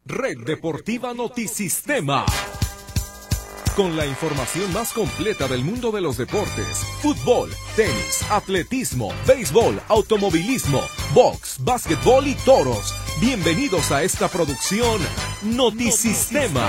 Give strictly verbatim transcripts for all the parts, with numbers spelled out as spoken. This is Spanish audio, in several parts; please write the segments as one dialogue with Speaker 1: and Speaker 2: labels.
Speaker 1: Red Deportiva Notisistema. Con la información más completa del mundo de los deportes: fútbol, tenis, atletismo, béisbol, automovilismo, box, básquetbol y toros. Bienvenidos a esta producción Notisistema.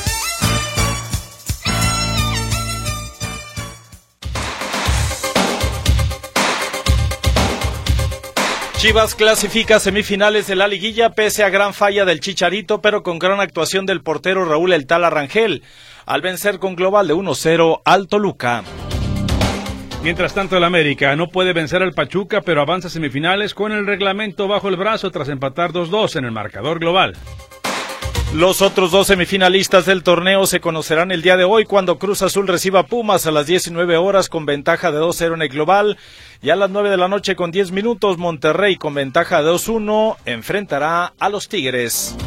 Speaker 2: Chivas clasifica semifinales de la liguilla pese a gran falla del Chicharito, pero con gran actuación del portero Raúl El Tala Rangel, al vencer con global de uno cero al Toluca.
Speaker 3: Mientras tanto, el América no puede vencer al Pachuca, pero avanza a semifinales con el reglamento bajo el brazo tras empatar dos dos en el marcador global.
Speaker 2: Los otros dos semifinalistas del torneo se conocerán el día de hoy cuando Cruz Azul reciba a Pumas a las diecinueve horas con ventaja de dos cero en el global, y a las nueve de la noche con diez minutos Monterrey con ventaja de dos uno enfrentará a los Tigres.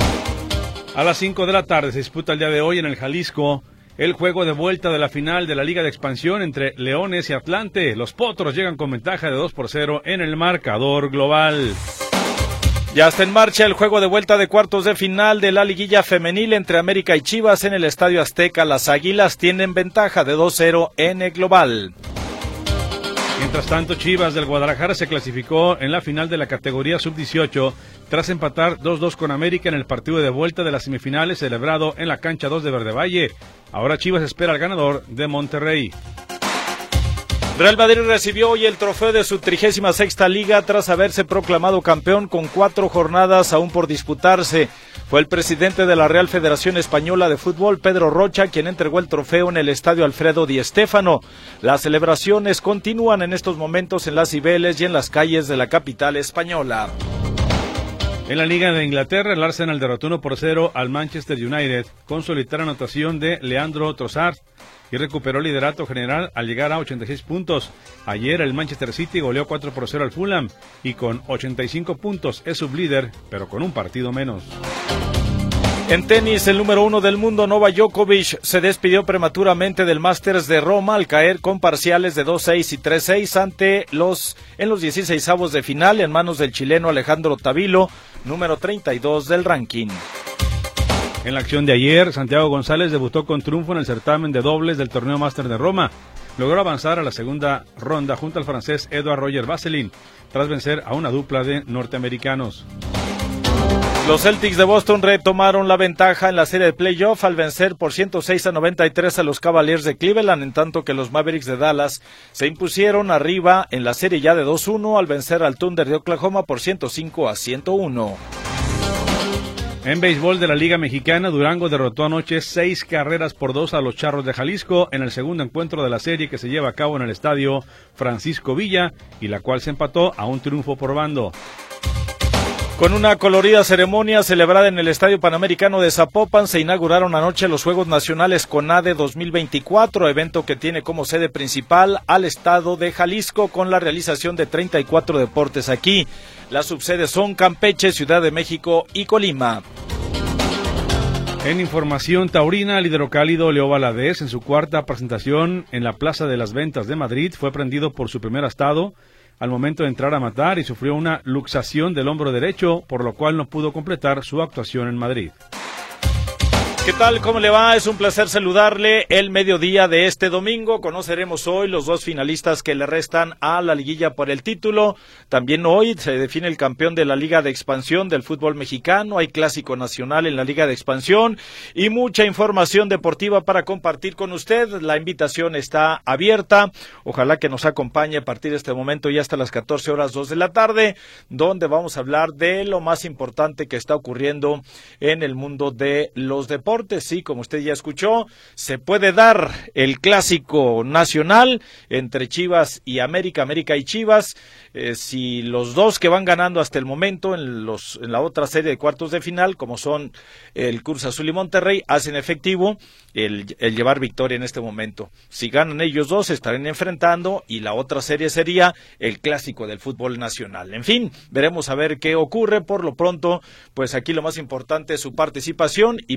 Speaker 3: A las cinco de la tarde se disputa el día de hoy en el Jalisco el juego de vuelta de la final de la Liga de Expansión entre Leones y Atlante. Los Potros llegan con ventaja de dos por cero en el marcador global.
Speaker 2: Ya está en marcha el juego de vuelta de cuartos de final de la liguilla femenil entre América y Chivas en el Estadio Azteca. Las Águilas tienen ventaja de dos cero en el global.
Speaker 3: Mientras tanto, Chivas del Guadalajara se clasificó en la final de la categoría sub dieciocho tras empatar dos dos con América en el partido de vuelta de las semifinales celebrado en la cancha dos de Verde Valle. Ahora Chivas espera al ganador de Monterrey.
Speaker 2: Real Madrid recibió hoy el trofeo de su trigésima sexta liga tras haberse proclamado campeón con cuatro jornadas aún por disputarse. Fue el presidente de la Real Federación Española de Fútbol, Pedro Rocha, quien entregó el trofeo en el estadio Alfredo Di Stéfano. Las celebraciones continúan en estos momentos en las Cibeles y en las calles de la capital española.
Speaker 3: En la Liga de Inglaterra, el Arsenal derrotó uno por cero al Manchester United con solitaria anotación de Leandro Trossard y recuperó el liderato general al llegar a ochenta y seis puntos. Ayer el Manchester City goleó cuatro por cero al Fulham y con ochenta y cinco puntos es sublíder, pero con un partido menos.
Speaker 2: En tenis, el número uno del mundo, Novak Djokovic, se despidió prematuramente del Masters de Roma al caer con parciales de dos seis y tres seis ante los en los dieciseisavos de final en manos del chileno Alejandro Tavilo, número treinta y dos del ranking.
Speaker 3: En la acción de ayer, Santiago González debutó con triunfo en el certamen de dobles del torneo Máster de Roma. Logró avanzar a la segunda ronda junto al francés Edouard Roger Vasselin, tras vencer a una dupla de norteamericanos.
Speaker 2: Los Celtics de Boston retomaron la ventaja en la serie de playoff al vencer por ciento seis a noventa y tres a los Cavaliers de Cleveland, en tanto que los Mavericks de Dallas se impusieron arriba en la serie ya de dos uno al vencer al Thunder de Oklahoma por ciento cinco a ciento uno.
Speaker 3: En béisbol de la Liga Mexicana, Durango derrotó anoche seis carreras por dos a los Charros de Jalisco en el segundo encuentro de la serie que se lleva a cabo en el estadio Francisco Villa y la cual se empató a un triunfo por bando.
Speaker 2: Con una colorida ceremonia celebrada en el Estadio Panamericano de Zapopan, se inauguraron anoche los Juegos Nacionales CONADE dos mil veinticuatro, evento que tiene como sede principal al estado de Jalisco con la realización de treinta y cuatro deportes aquí. Las subsedes son Campeche, Ciudad de México y Colima.
Speaker 3: En información taurina, el hidrocálido Leo Valadez, en su cuarta presentación en la Plaza de las Ventas de Madrid, fue prendido por su primer astado al momento de entrar a matar y sufrió una luxación del hombro derecho, por lo cual no pudo completar su actuación en Madrid.
Speaker 2: ¿Qué tal? ¿Cómo le va? Es un placer saludarle el mediodía de este domingo. Conoceremos hoy los dos finalistas que le restan a la liguilla por el título. También hoy se define el campeón de la Liga de Expansión del fútbol mexicano. Hay clásico nacional en la Liga de Expansión y mucha información deportiva para compartir con usted. La invitación está abierta. Ojalá que nos acompañe a partir de este momento y hasta las catorce horas dos de la tarde, donde vamos a hablar de lo más importante que está ocurriendo en el mundo de los deportes. Sí, como usted ya escuchó, se puede dar el clásico nacional entre Chivas y América, América y Chivas. Eh, si los dos que van ganando hasta el momento en, los, en la otra serie de cuartos de final, como son el Cruz Azul y Monterrey, hacen efectivo el, el llevar victoria en este momento. Si ganan ellos dos, se estarán enfrentando y la otra serie sería el clásico del fútbol nacional. En fin, veremos a ver qué ocurre. Por lo pronto, pues aquí lo más importante es su participación y póngase en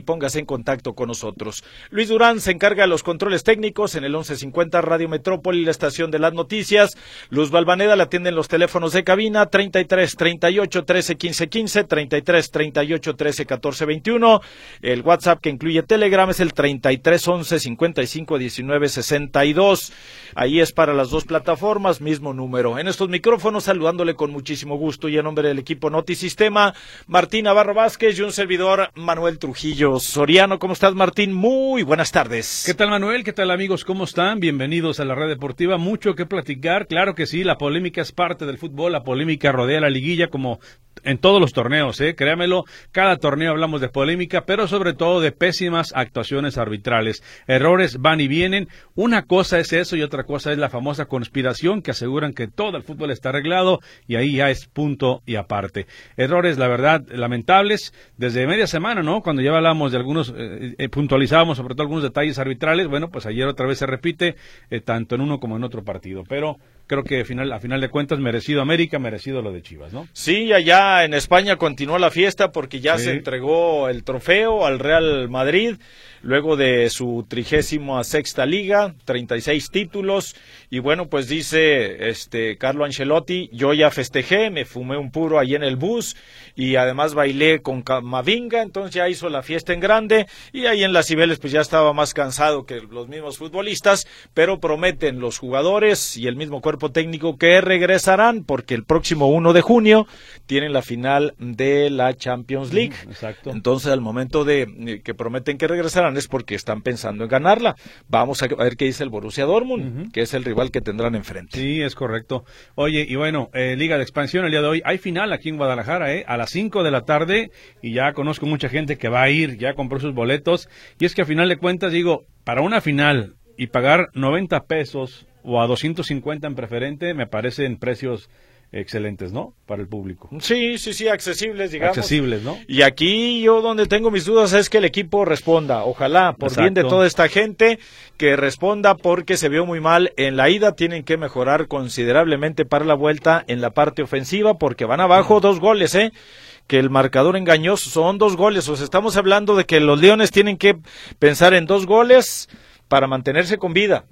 Speaker 2: contacto con nosotros. Luis Durán se encarga de los controles técnicos en el once cincuenta Radio Metrópoli, la estación de las noticias. Luz Balvaneda la atienden los teléfonos de cabina treinta y tres, treinta y ocho, trece, quince, quince, treinta y tres, treinta y ocho, trece, catorce, veintiuno. El WhatsApp que incluye Telegram es el treinta y tres, once, cincuenta y cinco, diecinueve, sesenta y dos. Ahí es para las dos plataformas, mismo número. En estos micrófonos, saludándole con muchísimo gusto y en nombre del equipo Notisistema, Martín Navarro Vázquez y un servidor, Manuel Trujillo Soriano. ¿Cómo estás, Martín? Muy buenas tardes.
Speaker 3: ¿Qué tal, Manuel? ¿Qué tal, amigos? ¿Cómo están? Bienvenidos a la Red Deportiva. Mucho que platicar. Claro que sí, la polémica es parte del fútbol. La polémica rodea la liguilla como en todos los torneos, ¿eh? Créamelo, cada torneo hablamos de polémica, pero sobre todo de pésimas actuaciones arbitrales. Errores van y vienen. Una cosa es eso y otra cosa es la famosa conspiración que aseguran que todo el fútbol está arreglado y ahí ya es punto y aparte. Errores, la verdad, lamentables. Desde media semana, ¿no? Cuando ya hablamos de algunos, eh, eh, puntualizábamos sobre todo algunos detalles arbitrales. Bueno, pues ayer otra vez se repite, eh, tanto en uno como en otro partido. Pero creo que final, a final de cuentas merecido América, merecido lo de Chivas, ¿no?
Speaker 2: Sí, allá en España continuó la fiesta porque ya sí. se entregó el trofeo al Real Madrid luego de su trigésima sexta liga, treinta y seis títulos, y bueno, pues dice este Carlo Ancelotti, yo ya festejé, me fumé un puro ahí en el bus y además bailé con Camavinga, entonces ya hizo la fiesta en grande y ahí en las Cibeles pues ya estaba más cansado que los mismos futbolistas, pero prometen los jugadores y el mismo cuerpo técnico que regresarán porque el próximo uno de junio tienen la final de la Champions League.
Speaker 3: Mm, exacto.
Speaker 2: Entonces al momento de que prometen que regresarán es porque están pensando en ganarla. Vamos a ver qué dice el Borussia Dortmund, uh-huh. que es el rival que tendrán enfrente.
Speaker 3: Sí, es correcto. Oye, y bueno, eh, Liga de Expansión el día de hoy, hay final aquí en Guadalajara, eh, a las cinco de la tarde, y ya conozco mucha gente que va a ir, ya compró sus boletos, y es que a final de cuentas, digo, para una final y pagar noventa pesos o a doscientos cincuenta en preferente, me parecen precios excelentes, ¿no? Para el público.
Speaker 2: Sí, sí, sí, accesibles, digamos.
Speaker 3: Accesibles, ¿no?
Speaker 2: Y aquí yo donde tengo mis dudas es que el equipo responda. Ojalá, por Exacto. bien de toda esta gente, que responda porque se vio muy mal en la ida. Tienen que mejorar considerablemente para la vuelta en la parte ofensiva porque van abajo mm. dos goles, ¿eh? Que el marcador engañoso son dos goles. O sea, estamos hablando de que los Leones tienen que pensar en dos goles para mantenerse con vida,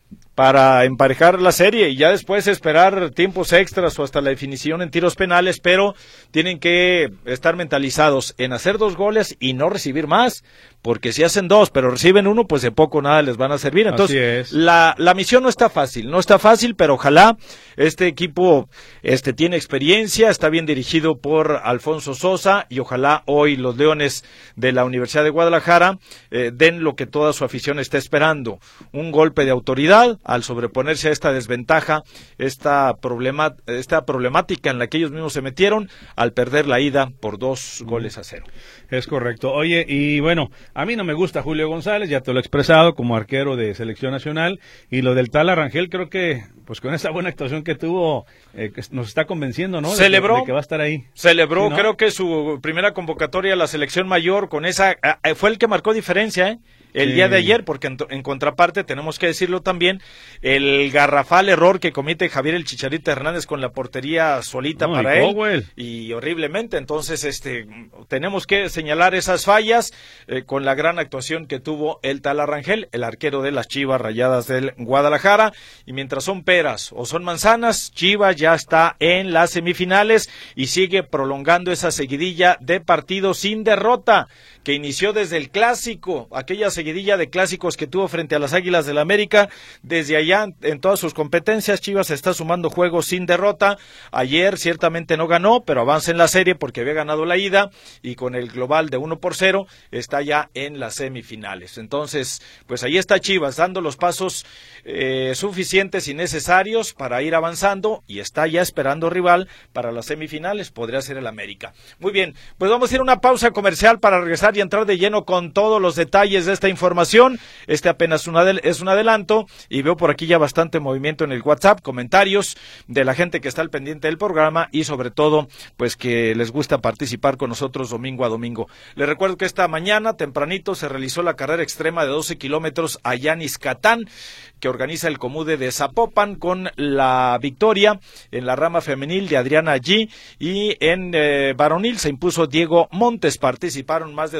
Speaker 2: para emparejar la serie y ya después esperar tiempos extras o hasta la definición en tiros penales, pero tienen que estar mentalizados en hacer dos goles y no recibir más, porque si hacen dos pero reciben uno, pues de poco nada les van a servir. Entonces, la, la misión no está fácil, no está fácil, pero ojalá este equipo este tiene experiencia, está bien dirigido por Alfonso Sosa y ojalá hoy los Leones de la Universidad de Guadalajara eh, den lo que toda su afición está esperando, un golpe de autoridad al sobreponerse a esta desventaja, esta, problema, esta problemática en la que ellos mismos se metieron al perder la ida por dos goles a cero.
Speaker 3: Es correcto. Oye, y bueno, a mí no me gusta Julio González, ya te lo he expresado, como arquero de selección nacional, y lo del Tala Rangel creo que, pues con esa buena actuación que tuvo, eh, nos está convenciendo, ¿no? De
Speaker 2: celebró,
Speaker 3: que, de que va a estar ahí.
Speaker 2: Celebró,
Speaker 3: ¿Sí, no?
Speaker 2: Creo que su primera convocatoria a la selección mayor, con esa, eh, fue el que marcó diferencia, ¿eh? El sí. día de ayer, porque en, en contraparte, tenemos que decirlo también, el garrafal error que comete Javier el Chicharito Hernández con la portería solita no, para él, Powell. Y horriblemente, entonces este tenemos que señalar esas fallas eh, con la gran actuación que tuvo el Tala Rangel, el arquero de las Chivas Rayadas del Guadalajara, y mientras son peras o son manzanas, Chivas ya está en las semifinales y sigue prolongando esa seguidilla de partidos sin derrota, que inició desde el clásico, aquella seguidilla de clásicos que tuvo frente a las Águilas del América. Desde allá, en todas sus competencias, Chivas está sumando juegos sin derrota. Ayer ciertamente no ganó, pero avanza en la serie porque había ganado la ida y con el global de uno por cero está ya en las semifinales. Entonces, pues ahí está Chivas dando los pasos eh, suficientes y necesarios para ir avanzando y está ya esperando rival para las semifinales, podría ser el América. Muy bien, pues vamos a ir a una pausa comercial para regresar y entrar de lleno con todos los detalles de esta información. Este apenas un adel- es un adelanto y veo por aquí ya bastante movimiento en el WhatsApp, comentarios de la gente que está al pendiente del programa y sobre todo pues que les gusta participar con nosotros domingo a domingo. Les recuerdo que esta mañana tempranito se realizó la carrera extrema de doce kilómetros a Yaniscatán, que organiza el Comude de Zapopan, con la victoria en la rama femenil de Adriana G, y en eh, varonil se impuso Diego Montes. Participaron más de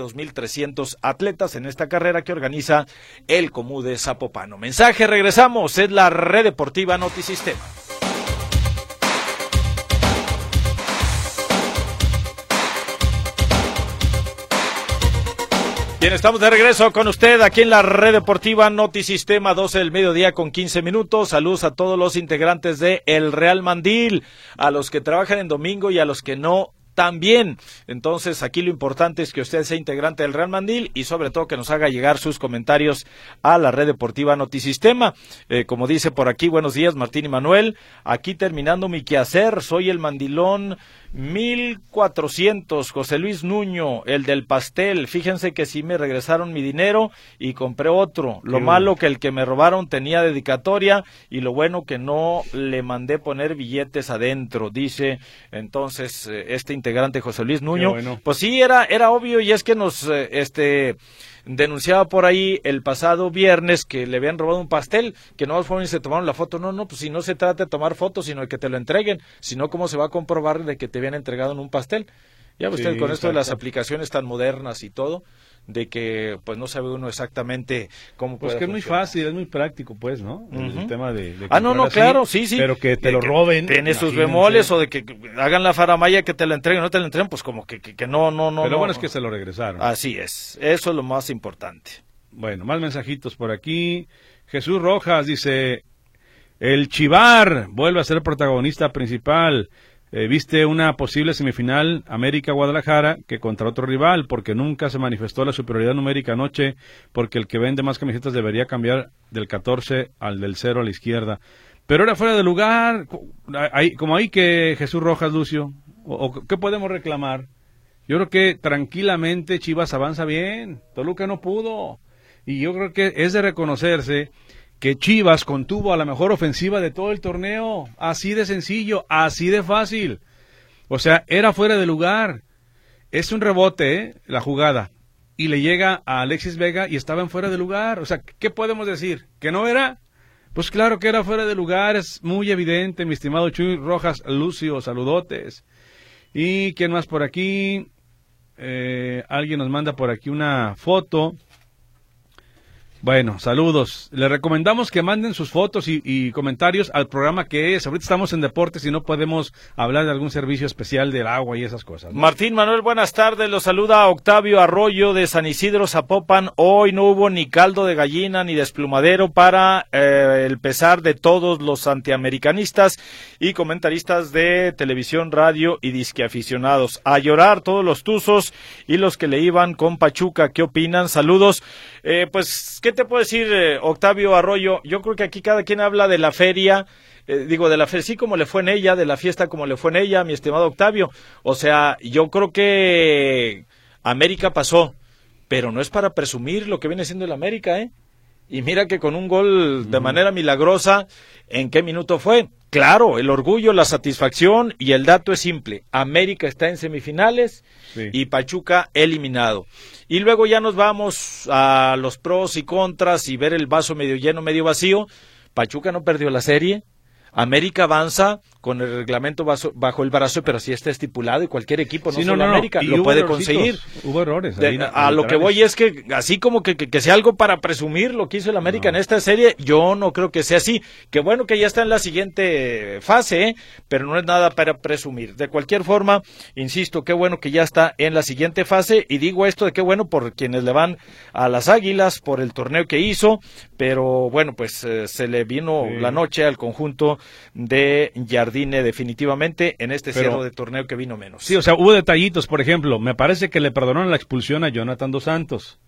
Speaker 2: dos mil trescientos atletas en esta carrera que organiza el Comú de Zapopano. Mensaje, regresamos, es la Red Deportiva Notisistema. Bien, estamos de regreso con usted aquí en la Red Deportiva Notisistema, doce del mediodía con quince minutos. Saludos a todos los integrantes de El Real Mandil, a los que trabajan en domingo y a los que no también. Entonces, aquí lo importante es que usted sea integrante del Real Mandil y sobre todo que nos haga llegar sus comentarios a la Red Deportiva Notisistema. Eh, como dice por aquí, buenos días Martín y Manuel, aquí terminando mi quehacer, soy el mandilón mil cuatrocientos, José Luis Nuño, el del pastel. Fíjense que sí me regresaron mi dinero y compré otro. Lo
Speaker 3: Qué
Speaker 2: malo
Speaker 3: bueno.
Speaker 2: que el que me robaron tenía dedicatoria y lo bueno que no le mandé poner billetes adentro, dice entonces eh, este integrante José Luis Nuño.
Speaker 3: Bueno.
Speaker 2: Pues sí, era, era obvio y es que nos eh, este denunciaba por ahí el pasado viernes que le habían robado un pastel, que no fueron y se tomaron la foto. No, no, pues si no se trata de tomar fotos, sino de que te lo entreguen, sino cómo se va a comprobar de que te habían entregado en un pastel. Ya usted
Speaker 3: Sí,
Speaker 2: con esto de las
Speaker 3: exacto.
Speaker 2: aplicaciones tan modernas y todo, de que pues no sabe uno exactamente cómo
Speaker 3: Pues
Speaker 2: puede
Speaker 3: que es muy
Speaker 2: funcionar.
Speaker 3: fácil, es muy práctico, pues, ¿no? El,
Speaker 2: Ujú.
Speaker 3: el tema de, de
Speaker 2: Ah, no, no,
Speaker 3: comprar así,
Speaker 2: claro, sí, sí.
Speaker 3: Pero que te
Speaker 2: De
Speaker 3: lo roben.
Speaker 2: Tiene sus
Speaker 3: imagínense.
Speaker 2: bemoles o de que hagan la faramaya que te la entreguen, no te la entreguen, pues como que, que, que no, no, no.
Speaker 3: Pero
Speaker 2: no.
Speaker 3: bueno, es que se lo regresaron.
Speaker 2: Así es, eso es lo más importante.
Speaker 3: Bueno, más mensajitos por aquí. Jesús Rojas dice, el Chivar vuelve a ser protagonista principal. Eh, viste una posible semifinal América-Guadalajara que contra otro rival, porque nunca se manifestó la superioridad numérica anoche, porque el que vende más camisetas debería cambiar del catorce al del cero a la izquierda. Pero era fuera de lugar, co- ahí- como ahí que Jesús Rojas, Lucio, o, o ¿qué podemos reclamar? Yo creo que tranquilamente Chivas avanza bien, Toluca no pudo, y yo creo que es de reconocerse que Chivas contuvo a la mejor ofensiva de todo el torneo, así de sencillo, así de fácil. O sea, era fuera de lugar. Es un rebote, ¿eh? La jugada. Y le llega a Alexis Vega y estaba en fuera de lugar. O sea, ¿qué podemos decir? ¿Que no era? Pues claro que era fuera de lugar, es muy evidente, mi estimado Chuy Rojas, Lucio, saludotes. ¿Y quién más por aquí? Eh, alguien nos manda por aquí una foto. Bueno, saludos. Les recomendamos que manden sus fotos y, y comentarios al programa que es. Ahorita estamos en deportes y no podemos hablar de algún servicio especial del agua y esas cosas, ¿no?
Speaker 2: Martín Manuel, buenas tardes. Los saluda Octavio Arroyo de San Isidro, Zapopan. Hoy no hubo ni caldo de gallina ni desplumadero para eh, el pesar de todos los antiamericanistas y comentaristas de televisión, radio y disqueaficionados. A llorar todos los tuzos y los que le iban con Pachuca. ¿Qué opinan? Saludos. Eh, pues, ¿qué te puedo decir, eh, Octavio Arroyo? Yo creo que aquí cada quien habla de la feria, eh, digo, de la feria, sí, como le fue en ella, de la fiesta como le fue en ella, mi estimado Octavio. O sea, yo creo que América pasó, pero no es para presumir lo que viene siendo el América, ¿eh? Y mira que con un gol de manera milagrosa, ¿en qué minuto fue? Claro, el orgullo, la satisfacción y el dato es simple. América está en semifinales
Speaker 3: Sí.
Speaker 2: y Pachuca eliminado. Y luego ya nos vamos a los pros y contras y ver el vaso medio lleno, medio vacío. Pachuca no perdió la serie. América avanza con el reglamento bajo, bajo el brazo, pero sí está estipulado y cualquier equipo, no
Speaker 3: Sí,
Speaker 2: solo
Speaker 3: no, no,
Speaker 2: América,
Speaker 3: y
Speaker 2: lo
Speaker 3: hubo
Speaker 2: puede
Speaker 3: errorcitos,
Speaker 2: conseguir.
Speaker 3: Hubo errores.
Speaker 2: De-
Speaker 3: ahí,
Speaker 2: a lo que voy es que así como que, que, que sea algo para presumir lo que hizo el América
Speaker 3: No.
Speaker 2: en esta serie, yo no creo que sea así. Que bueno que ya está en la siguiente fase, ¿eh? Pero no es nada para presumir. De cualquier forma, insisto, qué bueno que ya está en la siguiente fase y digo esto de qué bueno por quienes le van a las Águilas, por el torneo que hizo, pero bueno, pues eh, se le vino
Speaker 3: Sí.
Speaker 2: la noche al conjunto de Jardine definitivamente en este
Speaker 3: Pero-
Speaker 2: cierre de torneo que vino menos.
Speaker 3: Sí, o sea, hubo detallitos, por ejemplo, me parece que le perdonaron la expulsión a Jonathan Dos Santos.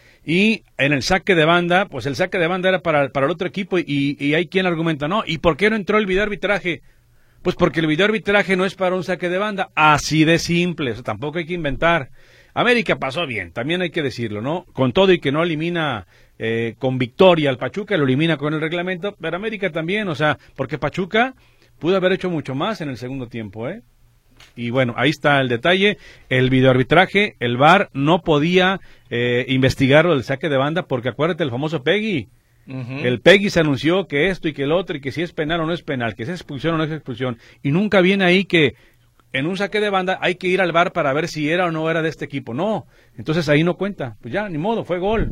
Speaker 3: Y en el saque de banda, pues el saque de banda era para, para el otro equipo y, y hay quien argumenta, no, ¿y por qué no entró el videoarbitraje? Pues porque el videoarbitraje no es para un saque de banda, así de simple, o sea, tampoco hay que inventar. América pasó bien, también hay que decirlo, ¿no? Con todo y que no elimina eh, con victoria al Pachuca, lo elimina con el reglamento, pero América también, o sea, porque Pachuca pudo haber hecho mucho más en el segundo tiempo, ¿eh? Y bueno, ahí está el detalle, el videoarbitraje, el V A R no podía eh, investigar el saque de banda porque acuérdate el famoso Peggy,
Speaker 2: Ujú.
Speaker 3: el Peggy se anunció que esto y que el otro y que si es penal o no es penal, que si es expulsión o no es expulsión y nunca viene ahí que en un saque de banda hay que ir al V A R para ver si era o no era de este equipo. No, entonces ahí no cuenta. Pues ya, ni modo, fue gol.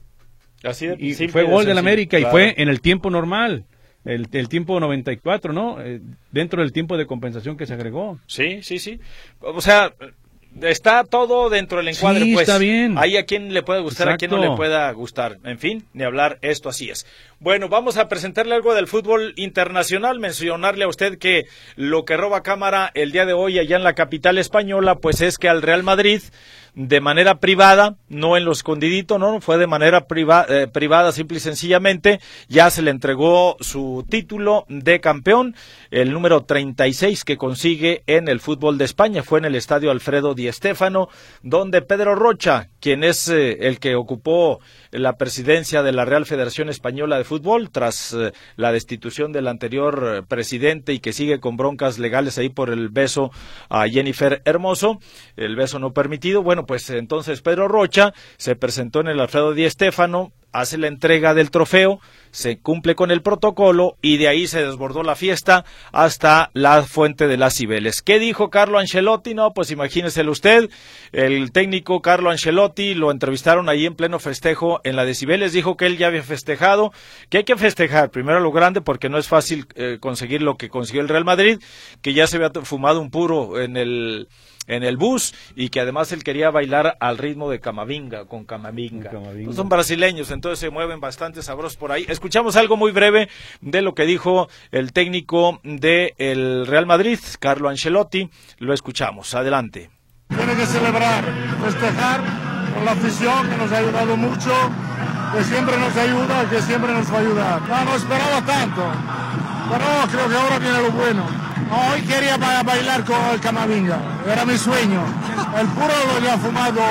Speaker 2: Así de,
Speaker 3: y
Speaker 2: simple,
Speaker 3: fue gol
Speaker 2: de
Speaker 3: del América,
Speaker 2: claro.
Speaker 3: Y fue en el tiempo normal. El, el tiempo noventa y cuatro, ¿no? Eh, dentro del tiempo de compensación que se agregó.
Speaker 2: Sí, sí, sí. O sea, está todo dentro del encuadre,
Speaker 3: sí,
Speaker 2: pues.
Speaker 3: Está bien.
Speaker 2: Hay a quien le puede gustar,
Speaker 3: Exacto.
Speaker 2: a quien no le pueda gustar. En fin, ni hablar, esto así es. Bueno, vamos a presentarle algo del fútbol internacional, mencionarle a usted que lo que roba cámara el día de hoy allá en la capital española, pues es que al Real Madrid, de manera privada, no en lo escondidito, no, fue de manera priva, eh, privada, simple y sencillamente, ya se le entregó su título de campeón, el número treinta y seis que consigue en el fútbol de España, fue en el estadio Alfredo Di Stéfano, donde Pedro Rocha, quien es eh, el que ocupó la presidencia de la Real Federación Española de Fútbol, tras eh, la destitución del anterior eh, presidente y que sigue con broncas legales ahí por el beso a Jennifer Hermoso, el beso no permitido. Bueno, pues entonces Pedro Rocha se presentó en el Alfredo Di Stéfano, hace la entrega del trofeo, se cumple con el protocolo y de ahí se desbordó la fiesta hasta la Fuente de las Cibeles. ¿Qué dijo Carlo Ancelotti? No, pues imagíneselo usted, el técnico Carlo Ancelotti lo entrevistaron ahí en pleno festejo en la de Cibeles, dijo que él ya había festejado, que hay que festejar primero lo grande porque no es fácil eh, conseguir lo que consiguió el Real Madrid, que ya se había fumado un puro en el en el bus y que además él quería bailar al ritmo de Camavinga, con Camavinga. Camavinga. Pues son brasileños, entonces se mueven bastante sabrosos por ahí. Escuchamos algo muy breve de lo que dijo el técnico del Real Madrid, Carlo Ancelotti. Lo escuchamos. Adelante.
Speaker 4: Tiene que celebrar, festejar con la afición que nos ha ayudado mucho, que siempre nos ayuda, que siempre nos va a ayudar. No, no esperaba tanto, pero creo que ahora viene lo bueno. Hoy quería bailar con el Camavinga, era mi sueño. El puro lo había fumado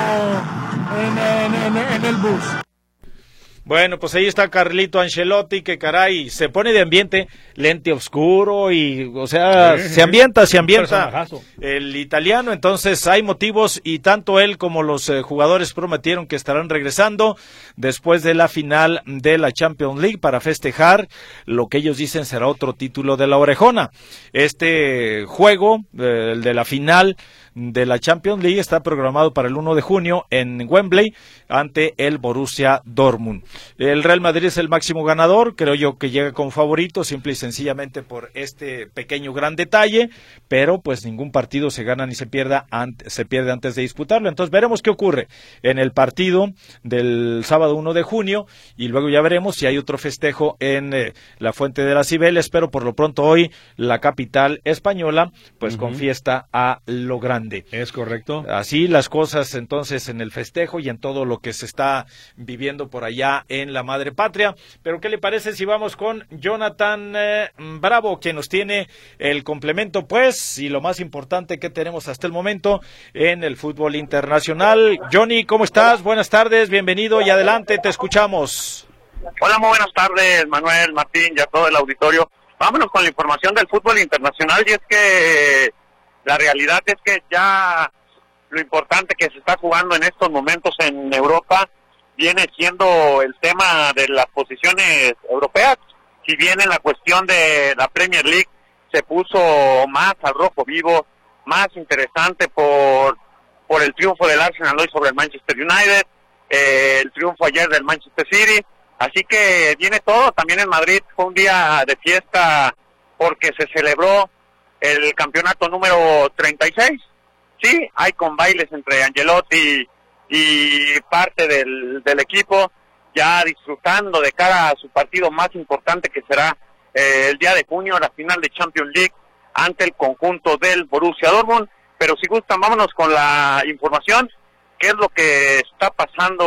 Speaker 4: en, en, en, en el bus.
Speaker 2: Bueno, pues ahí está Carlito Ancelotti, que caray, se pone de ambiente, lente oscuro y, o sea, sí, se ambienta, se ambienta el italiano, entonces hay motivos y tanto él como los eh, jugadores prometieron que estarán regresando después de la final de la Champions League para festejar lo que ellos dicen será otro título de la Orejona. Este juego, eh, el de la final de la Champions League, está programado para el uno de junio en Wembley ante el Borussia Dortmund. El Real Madrid es el máximo ganador, creo yo que llega como favorito, simple y sencillamente por este pequeño gran detalle, pero pues ningún partido se gana ni se pierda antes, se pierde antes de disputarlo. Entonces veremos qué ocurre en el partido del sábado uno de junio y luego ya veremos si hay otro festejo en eh, la Fuente de las Cibeles, pero por lo pronto hoy la capital española pues uh-huh. con fiesta a lo grande.
Speaker 3: Es correcto.
Speaker 2: Así las cosas entonces en el festejo y en todo lo que se está viviendo por allá en la madre patria. Pero ¿qué le parece si vamos con Jonathan eh, Bravo, que nos tiene el complemento pues y lo más importante que tenemos hasta el momento en el fútbol internacional? Johnny, ¿cómo estás? Buenas tardes, bienvenido y adelante, te escuchamos.
Speaker 5: Hola, muy buenas tardes, Manuel, Martín y a todo el auditorio. Vámonos con la información del fútbol internacional y es que la realidad es que ya lo importante que se está jugando en estos momentos en Europa viene siendo el tema de las posiciones europeas. Si bien en la cuestión de la Premier League se puso más al rojo vivo, más interesante por por el triunfo del Arsenal hoy sobre el Manchester United, eh, el triunfo ayer del Manchester City, así que viene todo. También en Madrid fue un día de fiesta porque se celebró el campeonato número treinta y seis, sí, hay con bailes entre Ancelotti y parte del, del equipo, ya disfrutando de cara a su partido más importante que será eh, el día de junio, la final de Champions League ante el conjunto del Borussia Dortmund. Pero si gustan, vámonos con la información, qué es lo que está pasando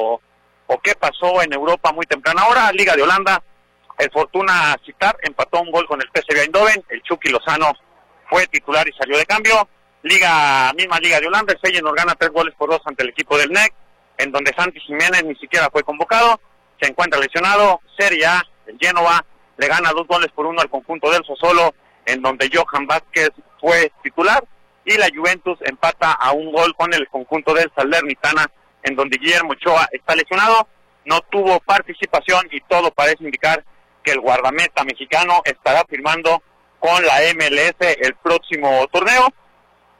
Speaker 5: o qué pasó en Europa muy temprano. Ahora, Liga de Holanda, el Fortuna Sittard empató un gol con el P S V Eindhoven, el Chucky Lozano fue titular y salió de cambio. Liga, misma Liga de Holanda, el Feyenoord gana tres goles por dos ante el equipo del N E C, en donde Santi Jiménez ni siquiera fue convocado, se encuentra lesionado. Serie A, el Génova le gana dos goles por uno al conjunto del Sassuolo, en donde Johan Vázquez fue titular, y la Juventus empata a un gol con el conjunto del Salernitana, en donde Guillermo Ochoa está lesionado, no tuvo participación y todo parece indicar que el guardameta mexicano estará firmando con la M L S el próximo torneo.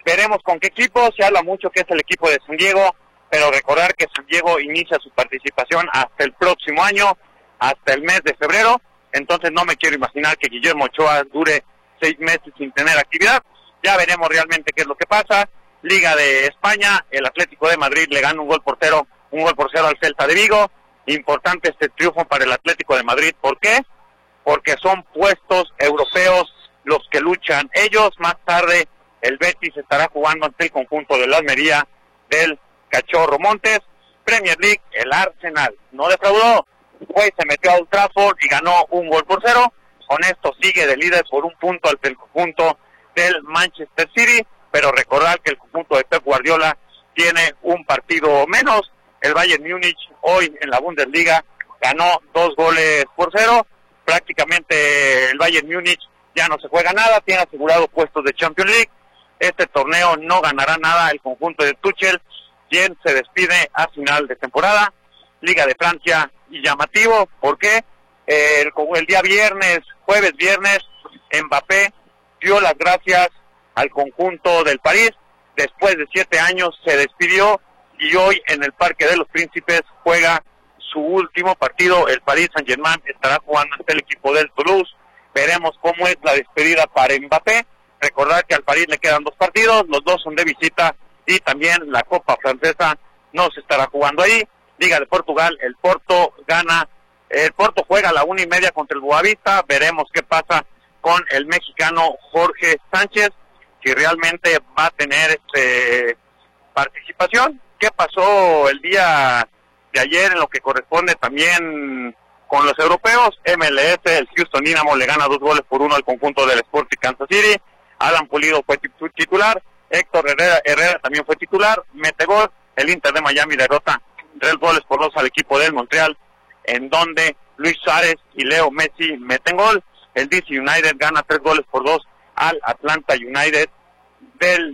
Speaker 5: Veremos con qué equipo. Se habla mucho que es el equipo de San Diego, pero recordar que San Diego inicia su participación hasta el próximo año, hasta el mes de febrero. Entonces no me quiero imaginar que Guillermo Ochoa dure seis meses sin tener actividad. Ya veremos realmente qué es lo que pasa. Liga de España, el Atlético de Madrid le gana un gol por cero, un gol por cero al Celta de Vigo. Importante este triunfo para el Atlético de Madrid. ¿Por qué? Porque son puestos europeos los que luchan ellos. Más tarde el Betis estará jugando ante el conjunto de la Almería del Cachorro Montes. Premier League, el Arsenal no defraudó, fue, se metió a Old Trafford y ganó un gol por cero. Con esto sigue de líder por un punto ante el conjunto del Manchester City, pero recordar que el conjunto de Pep Guardiola tiene un partido menos. El Bayern Múnich hoy en la Bundesliga ganó dos goles por cero. Prácticamente el Bayern Múnich ya no se juega nada, tiene asegurado puestos de Champions League. Este torneo no ganará nada el conjunto de Tuchel, quien se despide a final de temporada. Liga de Francia, y llamativo, ¿por qué? Eh, el, el día viernes, jueves viernes, Mbappé dio las gracias al conjunto del París. Después de siete años se despidió y hoy en el Parque de los Príncipes juega su último partido. El Paris Saint-Germain estará jugando ante el equipo del Toulouse. Veremos cómo es la despedida para Mbappé. Recordar que al París le quedan dos partidos, los dos son de visita y también la Copa Francesa no se estará jugando ahí. Liga de Portugal, el Porto gana, el Porto juega a la una y media contra el Boavista. Veremos qué pasa con el mexicano Jorge Sánchez, si realmente va a tener este participación. ¿Qué pasó el día de ayer en lo que corresponde también con los europeos? M L S, el Houston Dynamo le gana dos goles por uno al conjunto del Sporting Kansas City. Alan Pulido fue titular, Héctor Herrera, Herrera también fue titular, mete gol. El Inter de Miami derrota tres goles por dos al equipo del Montreal, en donde Luis Suárez y Leo Messi meten gol. El D C United gana tres goles por dos al Atlanta United del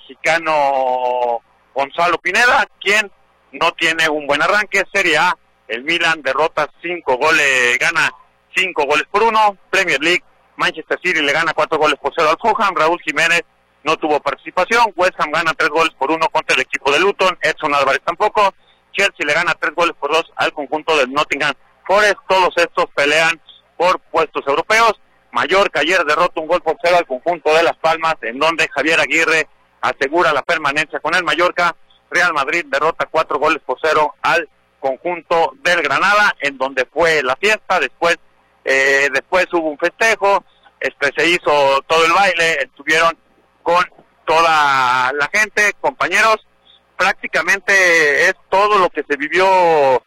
Speaker 5: mexicano Gonzalo Pineda, quien no tiene un buen arranque. Serie A, el Milan derrota cinco goles, gana cinco goles por uno. Premier League, Manchester City le gana cuatro goles por cero al Fulham. Raúl Jiménez no tuvo participación. West Ham gana tres goles por uno contra el equipo de Luton. Edson Álvarez tampoco. Chelsea le gana tres goles por dos al conjunto del Nottingham Forest. Todos estos pelean por puestos europeos. Mallorca ayer derrota un gol por cero al conjunto de Las Palmas, en donde Javier Aguirre asegura la permanencia con el Mallorca. Real Madrid derrota cuatro goles por cero al conjunto del Granada, en donde fue la fiesta. Después eh, después hubo un festejo, este se hizo todo el baile, estuvieron con toda la gente, compañeros. Prácticamente es todo lo que se vivió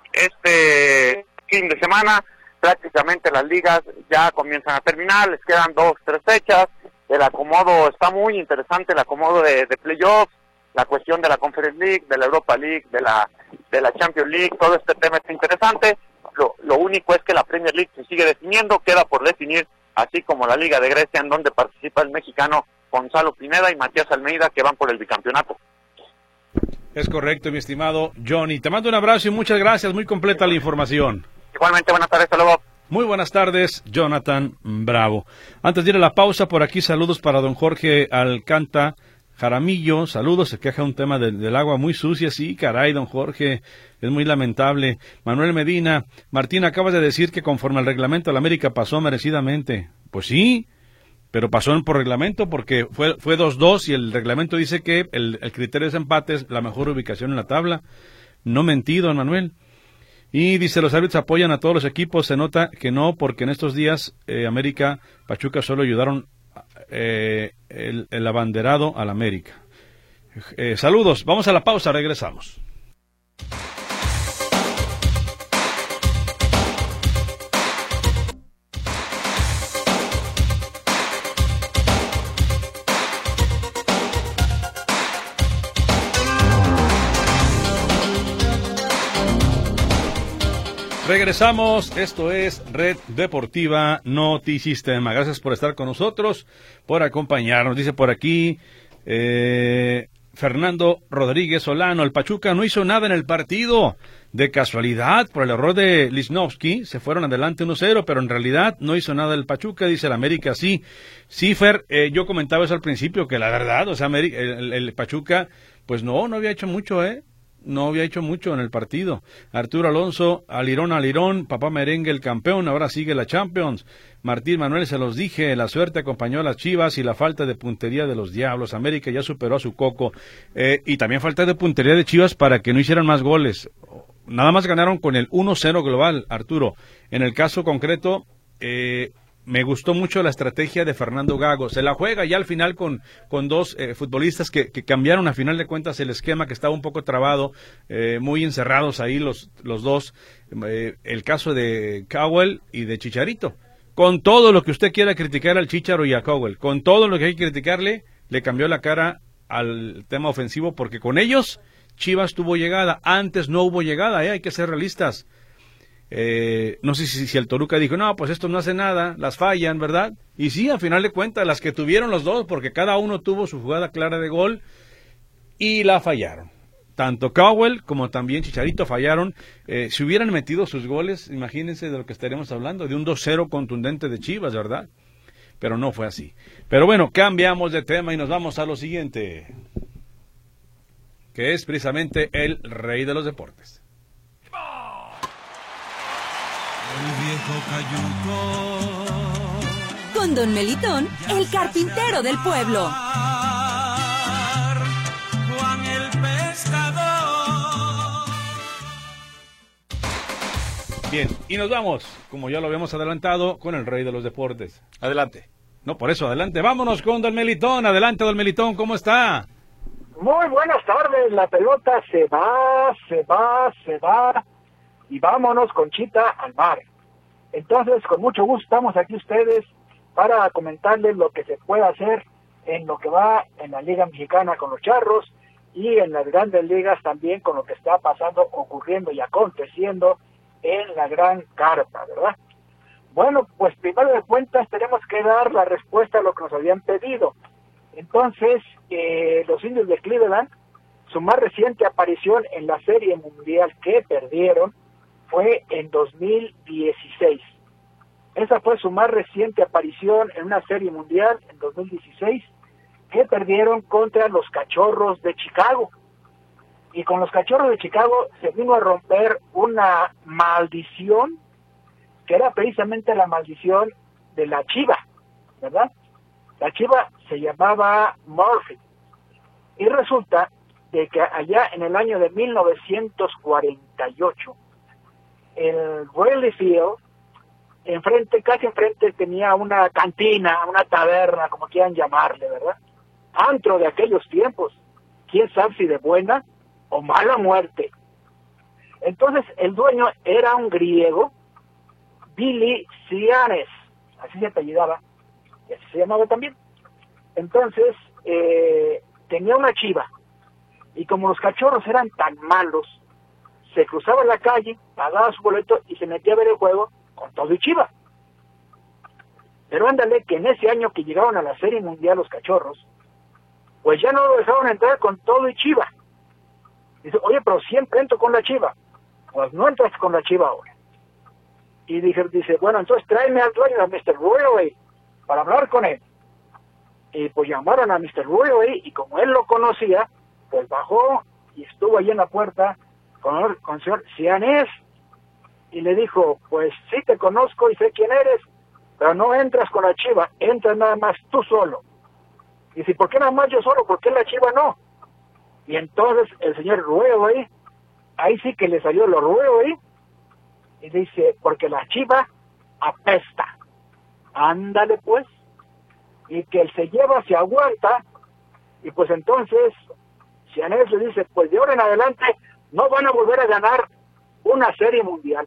Speaker 5: este fin de semana. Prácticamente las ligas ya comienzan a terminar, les quedan dos, tres fechas. El acomodo está muy interesante, el acomodo de, de playoffs, la cuestión de la Conference League, de la Europa League, de la de la Champions League, todo este tema está interesante. Lo, lo único es que la Premier League se sigue definiendo, queda por definir, así como la Liga de Grecia, en donde participa el mexicano Gonzalo Pineda y Matías Almeida, que van por el bicampeonato.
Speaker 3: Es correcto, mi estimado Johnny. Te mando un abrazo y muchas gracias, muy completa la información.
Speaker 5: Igualmente, buenas tardes, hasta luego.
Speaker 3: Muy buenas tardes, Jonathan Bravo. Antes de ir a la pausa, por aquí saludos para don Jorge Alcanta Jaramillo. Saludos, se queja un tema de, del agua muy sucia. Sí, caray, don Jorge, es muy lamentable. Manuel Medina, Martín, acabas de decir que conforme al reglamento la América pasó merecidamente. Pues sí, pero pasó por reglamento porque fue fue dos dos y el reglamento dice que el, el criterio de empate es la mejor ubicación en la tabla. No mentí, don Manuel. Y dice, los árbitros apoyan a todos los equipos, se nota que no, porque en estos días eh, América, Pachuca solo ayudaron eh, el, el abanderado al América. Eh, saludos, vamos a la pausa, regresamos. Regresamos, esto es Red Deportiva Notisistema. Gracias por estar con nosotros, por acompañarnos. Dice por aquí, eh, Fernando Rodríguez Solano. El Pachuca no hizo nada en el partido. De casualidad, por el error de Lichnowsky, se fueron adelante uno cero, pero en realidad no hizo nada el Pachuca, dice el América, sí. Sí, Fer, eh, yo comentaba eso al principio, que la verdad, o sea, América, el, el Pachuca, pues no, no había hecho mucho, ¿eh? No había hecho mucho en el partido. Arturo Alonso, alirón, alirón, papá merengue el campeón, ahora sigue la Champions. Martín Manuel, se los dije, la suerte acompañó a las Chivas y la falta de puntería de los Diablos. América ya superó a su coco. Eh, y también falta de puntería de Chivas para que no hicieran más goles. Nada más ganaron con el uno cero global, Arturo. En el caso concreto, eh, me gustó mucho la estrategia de Fernando Gago. Se la juega ya al final con, con dos eh, futbolistas que, que cambiaron a final de cuentas el esquema, que estaba un poco trabado, eh, muy encerrados ahí los, los dos. Eh, el caso de Cowell y de Chicharito. Con todo lo que usted quiera criticar al Chicharo y a Cowell, con todo lo que hay que criticarle, le cambió la cara al tema ofensivo, porque con ellos Chivas tuvo llegada. Antes no hubo llegada, ¿eh? Hay que ser realistas. Eh, no sé si, si el Toluca dijo, no, pues esto no hace nada, las fallan, ¿verdad? Y sí, al final de cuentas, las que tuvieron los dos, porque cada uno tuvo su jugada clara de gol y la fallaron. Tanto Cowell como también Chicharito fallaron. Eh, si hubieran metido sus goles, imagínense de lo que estaremos hablando, de un dos cero contundente de Chivas, ¿verdad? Pero no fue así. Pero bueno, cambiamos de tema y nos vamos a lo siguiente, que es precisamente el rey de los deportes.
Speaker 6: El viejo cayuco.
Speaker 7: Con Don Melitón, el carpintero del pueblo.
Speaker 6: Juan el pescador.
Speaker 3: Bien, y nos vamos, como ya lo habíamos adelantado, con el rey de los deportes.
Speaker 2: Adelante.
Speaker 3: No, por eso, adelante. Vámonos con Don Melitón. Adelante, Don Melitón, ¿cómo está?
Speaker 8: Muy buenas tardes. La pelota se va, se va, se va. Y vámonos, Conchita, al mar. Entonces, con mucho gusto estamos aquí ustedes para comentarles lo que se puede hacer en lo que va en la Liga Mexicana con los Charros y en las grandes ligas también con lo que está pasando, ocurriendo y aconteciendo en la Gran Carpa, ¿verdad? Bueno, pues primero de cuentas tenemos que dar la respuesta a lo que nos habían pedido. Entonces, eh, los Indios de Cleveland, su más reciente aparición en la Serie Mundial que perdieron fue en dos mil dieciséis. Esa fue su más reciente aparición en una Serie Mundial en dos mil dieciséis, que perdieron contra los Cachorros de Chicago. Y con los Cachorros de Chicago se vino a romper una maldición, que era precisamente la maldición de la chiva, ¿verdad? La chiva se llamaba Murphy. Y resulta de que allá en el año de mil novecientos cuarenta y ocho, el Wrigley Field, enfrente, casi enfrente tenía una cantina, una taberna, como quieran llamarle, ¿verdad? Antro de aquellos tiempos, quién sabe si de buena o mala muerte. Entonces el dueño era un griego, Billy Sianes, así se apellidaba, y así se llamaba también. Entonces eh, tenía una chiva, y como los Cachorros eran tan malos, se cruzaba en la calle, pagaba su boleto y se metía a ver el juego con todo y chiva. Pero ándale, que en ese año que llegaron a la Serie Mundial los Cachorros, pues ya no lo dejaron entrar con todo y chiva. Dice, oye, pero siempre entro con la chiva. Pues no entras con la chiva ahora. Y dije, dice, bueno, entonces tráeme al dueño, a mister Royaway, para hablar con él. Y pues llamaron a mister Royaway, y como él lo conocía, pues bajó y estuvo ahí en la puerta con, con el señor Sianes, y le dijo, pues sí te conozco y sé quién eres, pero no entras con la chiva, entras nada más tú solo. Y dice, ¿por qué nada más yo solo? ¿Por qué la chiva no? Y entonces el señor Royaway, ahí sí que le salió lo Royaway, y dice, porque la chiva apesta. Ándale pues, y que él se lleva, se aguanta, y pues entonces Sianes le dice, pues de ahora en adelante no van a volver a ganar una Serie Mundial.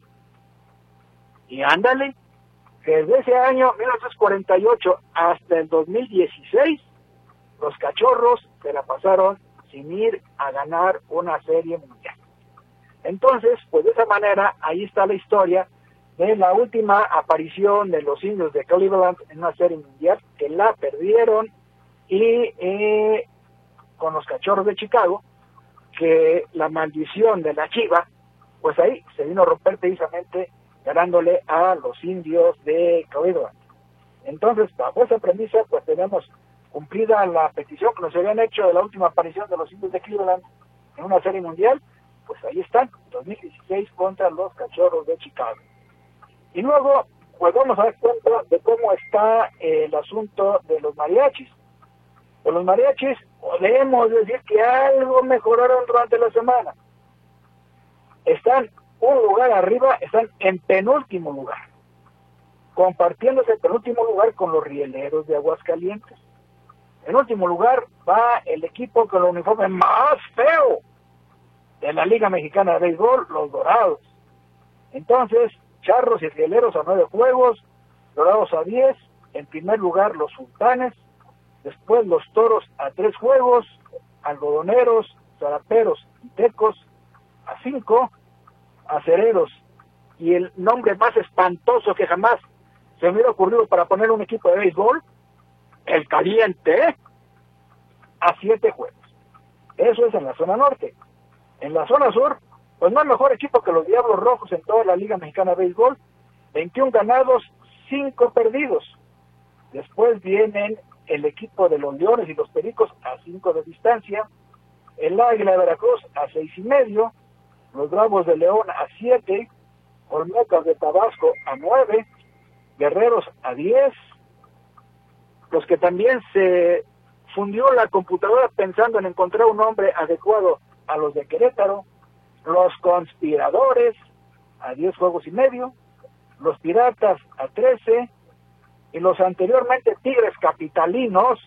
Speaker 8: Y ándale, que desde ese año mil novecientos cuarenta y ocho hasta el dos mil dieciséis, los Cachorros se la pasaron sin ir a ganar una Serie Mundial. Entonces, pues de esa manera, ahí está la historia de la última aparición de los Indios de Cleveland en una Serie Mundial, que la perdieron, y eh, con los Cachorros de Chicago, que la maldición de la Chiva, pues ahí se vino a romper precisamente ganándole a los Indios de Cleveland. Entonces, bajo esa premisa, pues tenemos cumplida la petición que nos habían hecho de la última aparición de los Indios de Cleveland en una serie mundial, pues ahí están, dos mil dieciséis contra los Cachorros de Chicago. Y luego, pues vamos a dar cuenta de cómo está eh, el asunto de los mariachis. Pues los mariachis, podemos decir que algo mejoraron durante la semana. Están un lugar arriba, están en penúltimo lugar, compartiéndose el penúltimo lugar con los Rieleros de Aguascalientes. En último lugar va el equipo con el uniforme más feo de la Liga Mexicana de Béisbol, los Dorados. Entonces, Charros y Rieleros a nueve juegos, Dorados a diez, en primer lugar los Sultanes, después los Toros a tres juegos, Algodoneros, Zaraperos y Tecos a cinco, Acereros y el nombre más espantoso que jamás se me hubiera ocurrido para poner un equipo de béisbol, el Caliente, a siete juegos. Eso es en la zona norte. En la zona sur, pues no es mejor equipo que los Diablos Rojos en toda la Liga Mexicana de Béisbol, veintiún ganados, cinco perdidos. Después vienen el equipo de los Leones y los Pericos a cinco de distancia, el Águila de Veracruz a seis y medio, los Bravos de León a siete, Olmecas de Tabasco a nueve, Guerreros a diez, los que también se fundió la computadora pensando en encontrar un nombre adecuado a los de Querétaro, los Conspiradores a diez juegos y medio, los Piratas a trece y los anteriormente Tigres Capitalinos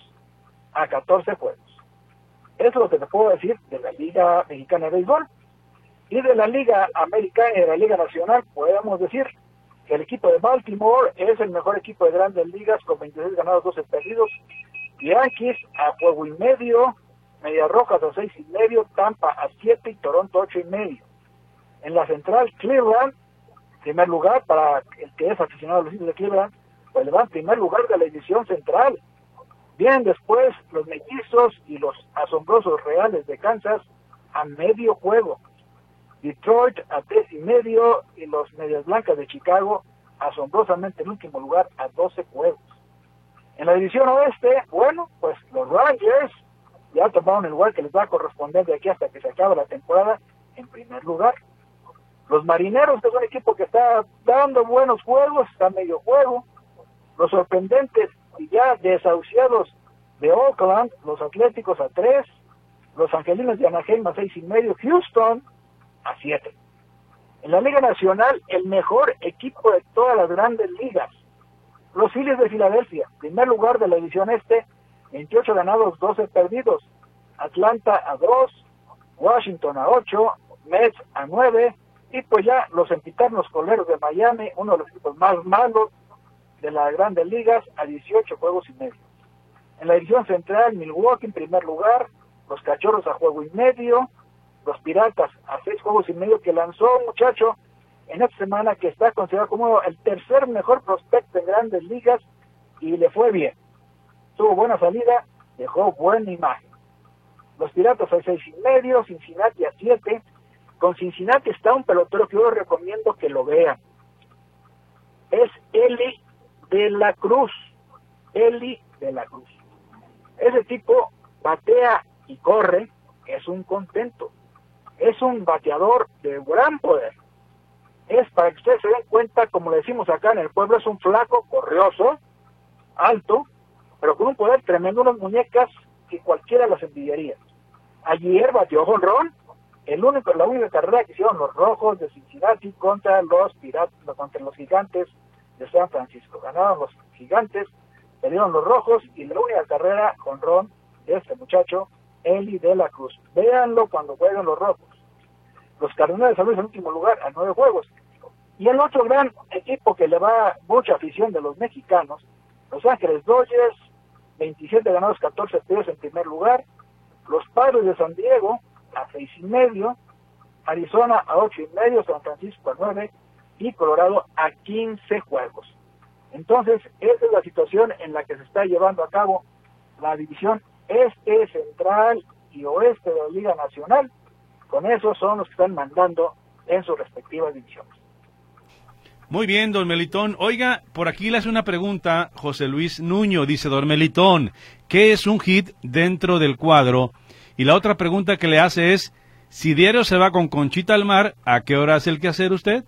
Speaker 8: a catorce juegos. Eso es lo que te puedo decir de la Liga Mexicana de Béisbol. Y de la Liga Americana y de la Liga Nacional podemos decir que el equipo de Baltimore es el mejor equipo de grandes ligas con veintiséis ganados, doce perdidos, Yankees a juego y medio, Medias Rojas a seis y medio, Tampa a siete y Toronto ocho y medio. En la central, Cleveland, primer lugar para el que es aficionado a los Indios de Cleveland, pues le va en primer lugar de la división central. Bien, después los Mellizos y los asombrosos Reales de Kansas a medio juego. Detroit a tres y medio y los Medias Blancas de Chicago asombrosamente en último lugar a doce juegos. En la división oeste, bueno, pues los Rangers ya tomaron el lugar que les va a corresponder de aquí hasta que se acabe la temporada en primer lugar. Los Marineros, que es un equipo que está dando buenos juegos, está a medio juego. Los sorprendentes y ya desahuciados de Oakland, los Atléticos a tres, los Angelinos de Anaheim a seis y medio, Houston a siete. En la Liga Nacional, el mejor equipo de todas las grandes ligas, los Phillies de Filadelfia, primer lugar de la división este, veintiocho ganados, doce perdidos, Atlanta a dos, Washington a ocho, Mets a nueve, y pues ya los empiternos Coleros de Miami, uno de los equipos más malos de las grandes ligas, a dieciocho juegos y medio. En la división central, Milwaukee en primer lugar, los Cachorros a juego y medio, los Piratas a seis juegos y medio, que lanzó un muchacho en esta semana que está considerado como el tercer mejor prospecto en grandes ligas y le fue bien. Tuvo buena salida, dejó buena imagen. Los Piratas a seis y medio, Cincinnati a siete. Con Cincinnati está un pelotero que yo les recomiendo que lo vean. Es Eli de la Cruz. Eli de la Cruz. Ese tipo batea y corre, es un contento. Es un bateador de gran poder. Es, para que ustedes se den cuenta, como le decimos acá en el pueblo, es un flaco corrioso, alto, pero con un poder tremendo, unas muñecas que cualquiera las envidiaría. Ayer batió jonrón, el único, la única carrera que hicieron los Rojos de Cincinnati contra los Piratas, contra los Gigantes de San Francisco. Ganaron los Gigantes, perdieron los Rojos, y la única carrera jonrón de este muchacho, Eli de la Cruz. Véanlo cuando jueguen los Rojos. Los Cardenales de San Luis en último lugar a nueve juegos. Y el otro gran equipo que le va mucha afición de los mexicanos, Los Ángeles Dodgers, veintisiete ganados, catorce perdidos en primer lugar. Los Padres de San Diego a seis y medio, Arizona a ocho y medio, San Francisco a nueve y Colorado a quince juegos. Entonces, esa es la situación en la que se está llevando a cabo la división este, central y oeste de la Liga Nacional. Con esos son los que están mandando en sus respectivas divisiones.
Speaker 3: Muy bien, don Melitón. Oiga, por aquí le hace una pregunta José Luis Nuño. Dice, don Melitón, ¿qué es un hit dentro del cuadro? Y la otra pregunta que le hace es, si diario se va con Conchita al mar, ¿a qué hora hace el quehacer usted?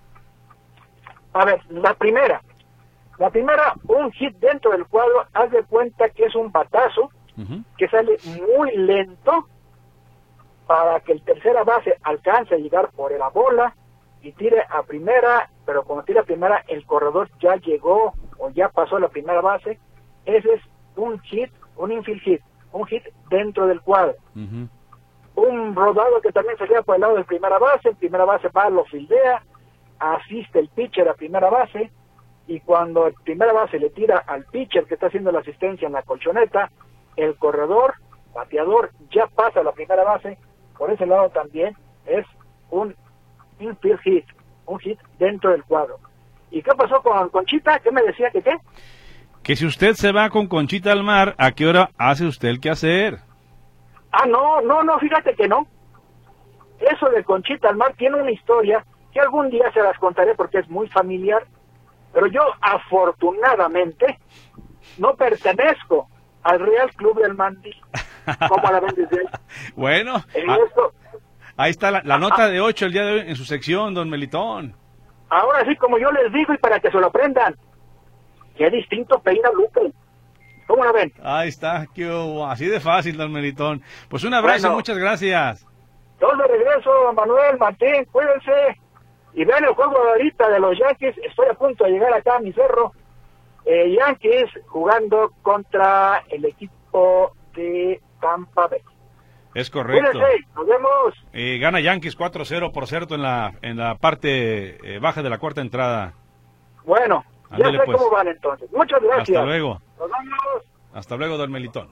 Speaker 8: A ver, la primera. La primera, un hit dentro del cuadro, haz de cuenta que es un batazo uh-huh. que sale muy lento para que el tercera base alcance a llegar por la bola y tire a primera, pero cuando tira a primera el corredor ya llegó o ya pasó a la primera base. Ese es un hit, un infield hit, un hit dentro del cuadro. Uh-huh. Un rodado que también se queda por el lado de primera base, el primera base va, lo fildea, asiste el pitcher a primera base, y cuando el primera base le tira al pitcher que está haciendo la asistencia en la colchoneta, el corredor, bateador, ya pasa a la primera base. Por ese lado también es un infield hit, un hit dentro del cuadro. ¿Y qué pasó con Conchita? ¿Qué me decía que qué?
Speaker 3: Que si usted se va con Conchita al mar, ¿a qué hora hace usted el quehacer?
Speaker 8: Ah, no, no, no, fíjate que no. Eso de Conchita al mar tiene una historia que algún día se las contaré porque es muy familiar, pero yo afortunadamente no pertenezco al Real Club del Mandil. ¿Cómo la ven desde ahí?
Speaker 3: Bueno,
Speaker 8: en
Speaker 3: ah,
Speaker 8: esto,
Speaker 3: ahí está la, la nota de ocho el día de hoy en su sección, don Melitón.
Speaker 8: Ahora sí, como yo les digo y para que se lo aprendan, qué distinto peina Luque. ¿Cómo la ven?
Speaker 3: Ahí está, qué hubo, así de fácil, don Melitón. Pues un abrazo,
Speaker 8: bueno,
Speaker 3: muchas gracias.
Speaker 8: Yo de regreso, Manuel, Martín, cuídense. Y vean el juego de ahorita de los Yankees. Estoy a punto de llegar acá a mi cerro. Eh, Yankees jugando contra el equipo de Tampa Bay.
Speaker 3: Es correcto.
Speaker 8: Cuídense, nos vemos.
Speaker 3: Eh, gana Yankees cuatro cero, por cierto, en la en la parte eh, baja de la cuarta entrada.
Speaker 8: Bueno,
Speaker 3: Andale,
Speaker 8: ya sé
Speaker 3: pues.
Speaker 8: cómo van entonces. Muchas gracias.
Speaker 3: Hasta luego.
Speaker 8: Nos vemos.
Speaker 3: Hasta luego, don Melitón.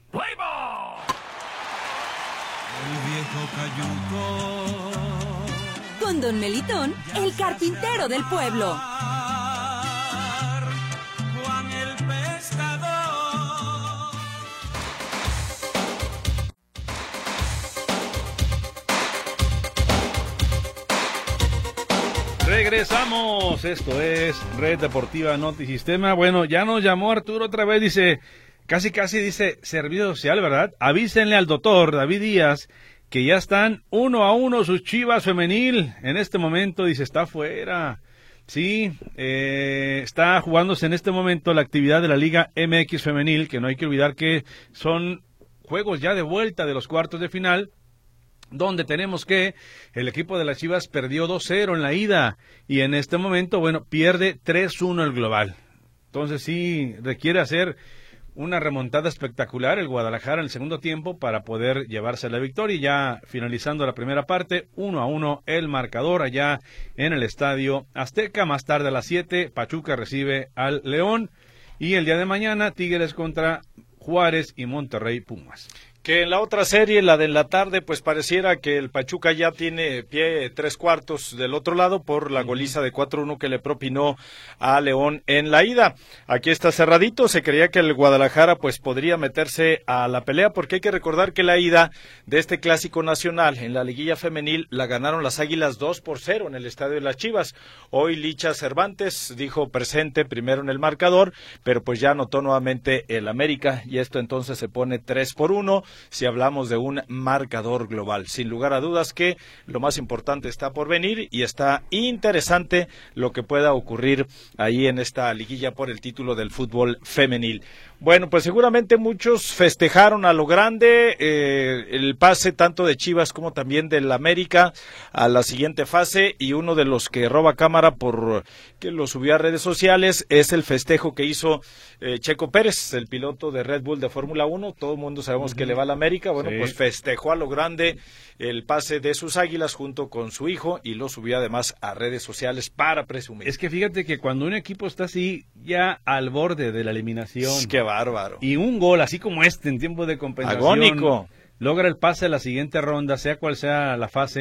Speaker 6: El viejo cayuco.
Speaker 7: Con don Melitón, el carpintero del pueblo.
Speaker 6: Juan el pescador.
Speaker 3: Regresamos, esto es Red Deportiva Notisistema. Bueno, ya nos llamó Arturo otra vez, dice, casi casi dice, servicio social, ¿verdad? Avísenle al doctor David Díaz que ya están uno a uno sus Chivas femenil. En este momento, dice, está fuera. Sí, eh, está jugándose en este momento la actividad de la Liga M X femenil, que no hay que olvidar que son juegos ya de vuelta de los cuartos de final, donde tenemos que el equipo de las Chivas perdió dos cero en la ida y en este momento, bueno, pierde tres uno el global. Entonces sí requiere hacer una remontada espectacular el Guadalajara en el segundo tiempo para poder llevarse la victoria. Y ya finalizando la primera parte, uno a uno el marcador allá en el Estadio Azteca. Más tarde a las siete, Pachuca recibe al León y el día de mañana Tigres contra Juárez y Monterrey Pumas.
Speaker 2: Que en la otra serie, la de la tarde, pues pareciera que el Pachuca ya tiene pie tres cuartos del otro lado por la goliza de cuatro uno que le propinó a León en la ida. Aquí está cerradito, se creía que el Guadalajara pues podría meterse a la pelea, porque hay que recordar que la ida de este clásico nacional en la liguilla femenil la ganaron las Águilas dos por cero en el Estadio de las Chivas. Hoy Licha Cervantes dijo presente primero en el marcador, pero pues ya anotó nuevamente el América y esto entonces se pone tres por uno. Si hablamos de un marcador global, sin lugar a dudas que lo más importante está por venir y está interesante lo que pueda ocurrir ahí en esta liguilla por el título del fútbol femenil. Bueno, pues seguramente muchos festejaron a lo grande eh, el pase tanto de Chivas como también del América a la siguiente fase, y uno de los que roba cámara por que lo subió a redes sociales es el festejo que hizo eh, Checo Pérez, el piloto de Red Bull de Fórmula uno. Todo el mundo sabemos uh-huh. que le va a la América. Bueno, sí. Pues festejó a lo grande el pase de sus Águilas junto con su hijo y lo subió además a redes sociales para presumir.
Speaker 3: Es que fíjate que cuando un equipo está así ya al borde de la eliminación,
Speaker 2: ¡qué bárbaro!
Speaker 3: Y un gol así como este en tiempo de compensación,
Speaker 2: agónico,
Speaker 3: logra el pase a la siguiente ronda, sea cual sea la fase,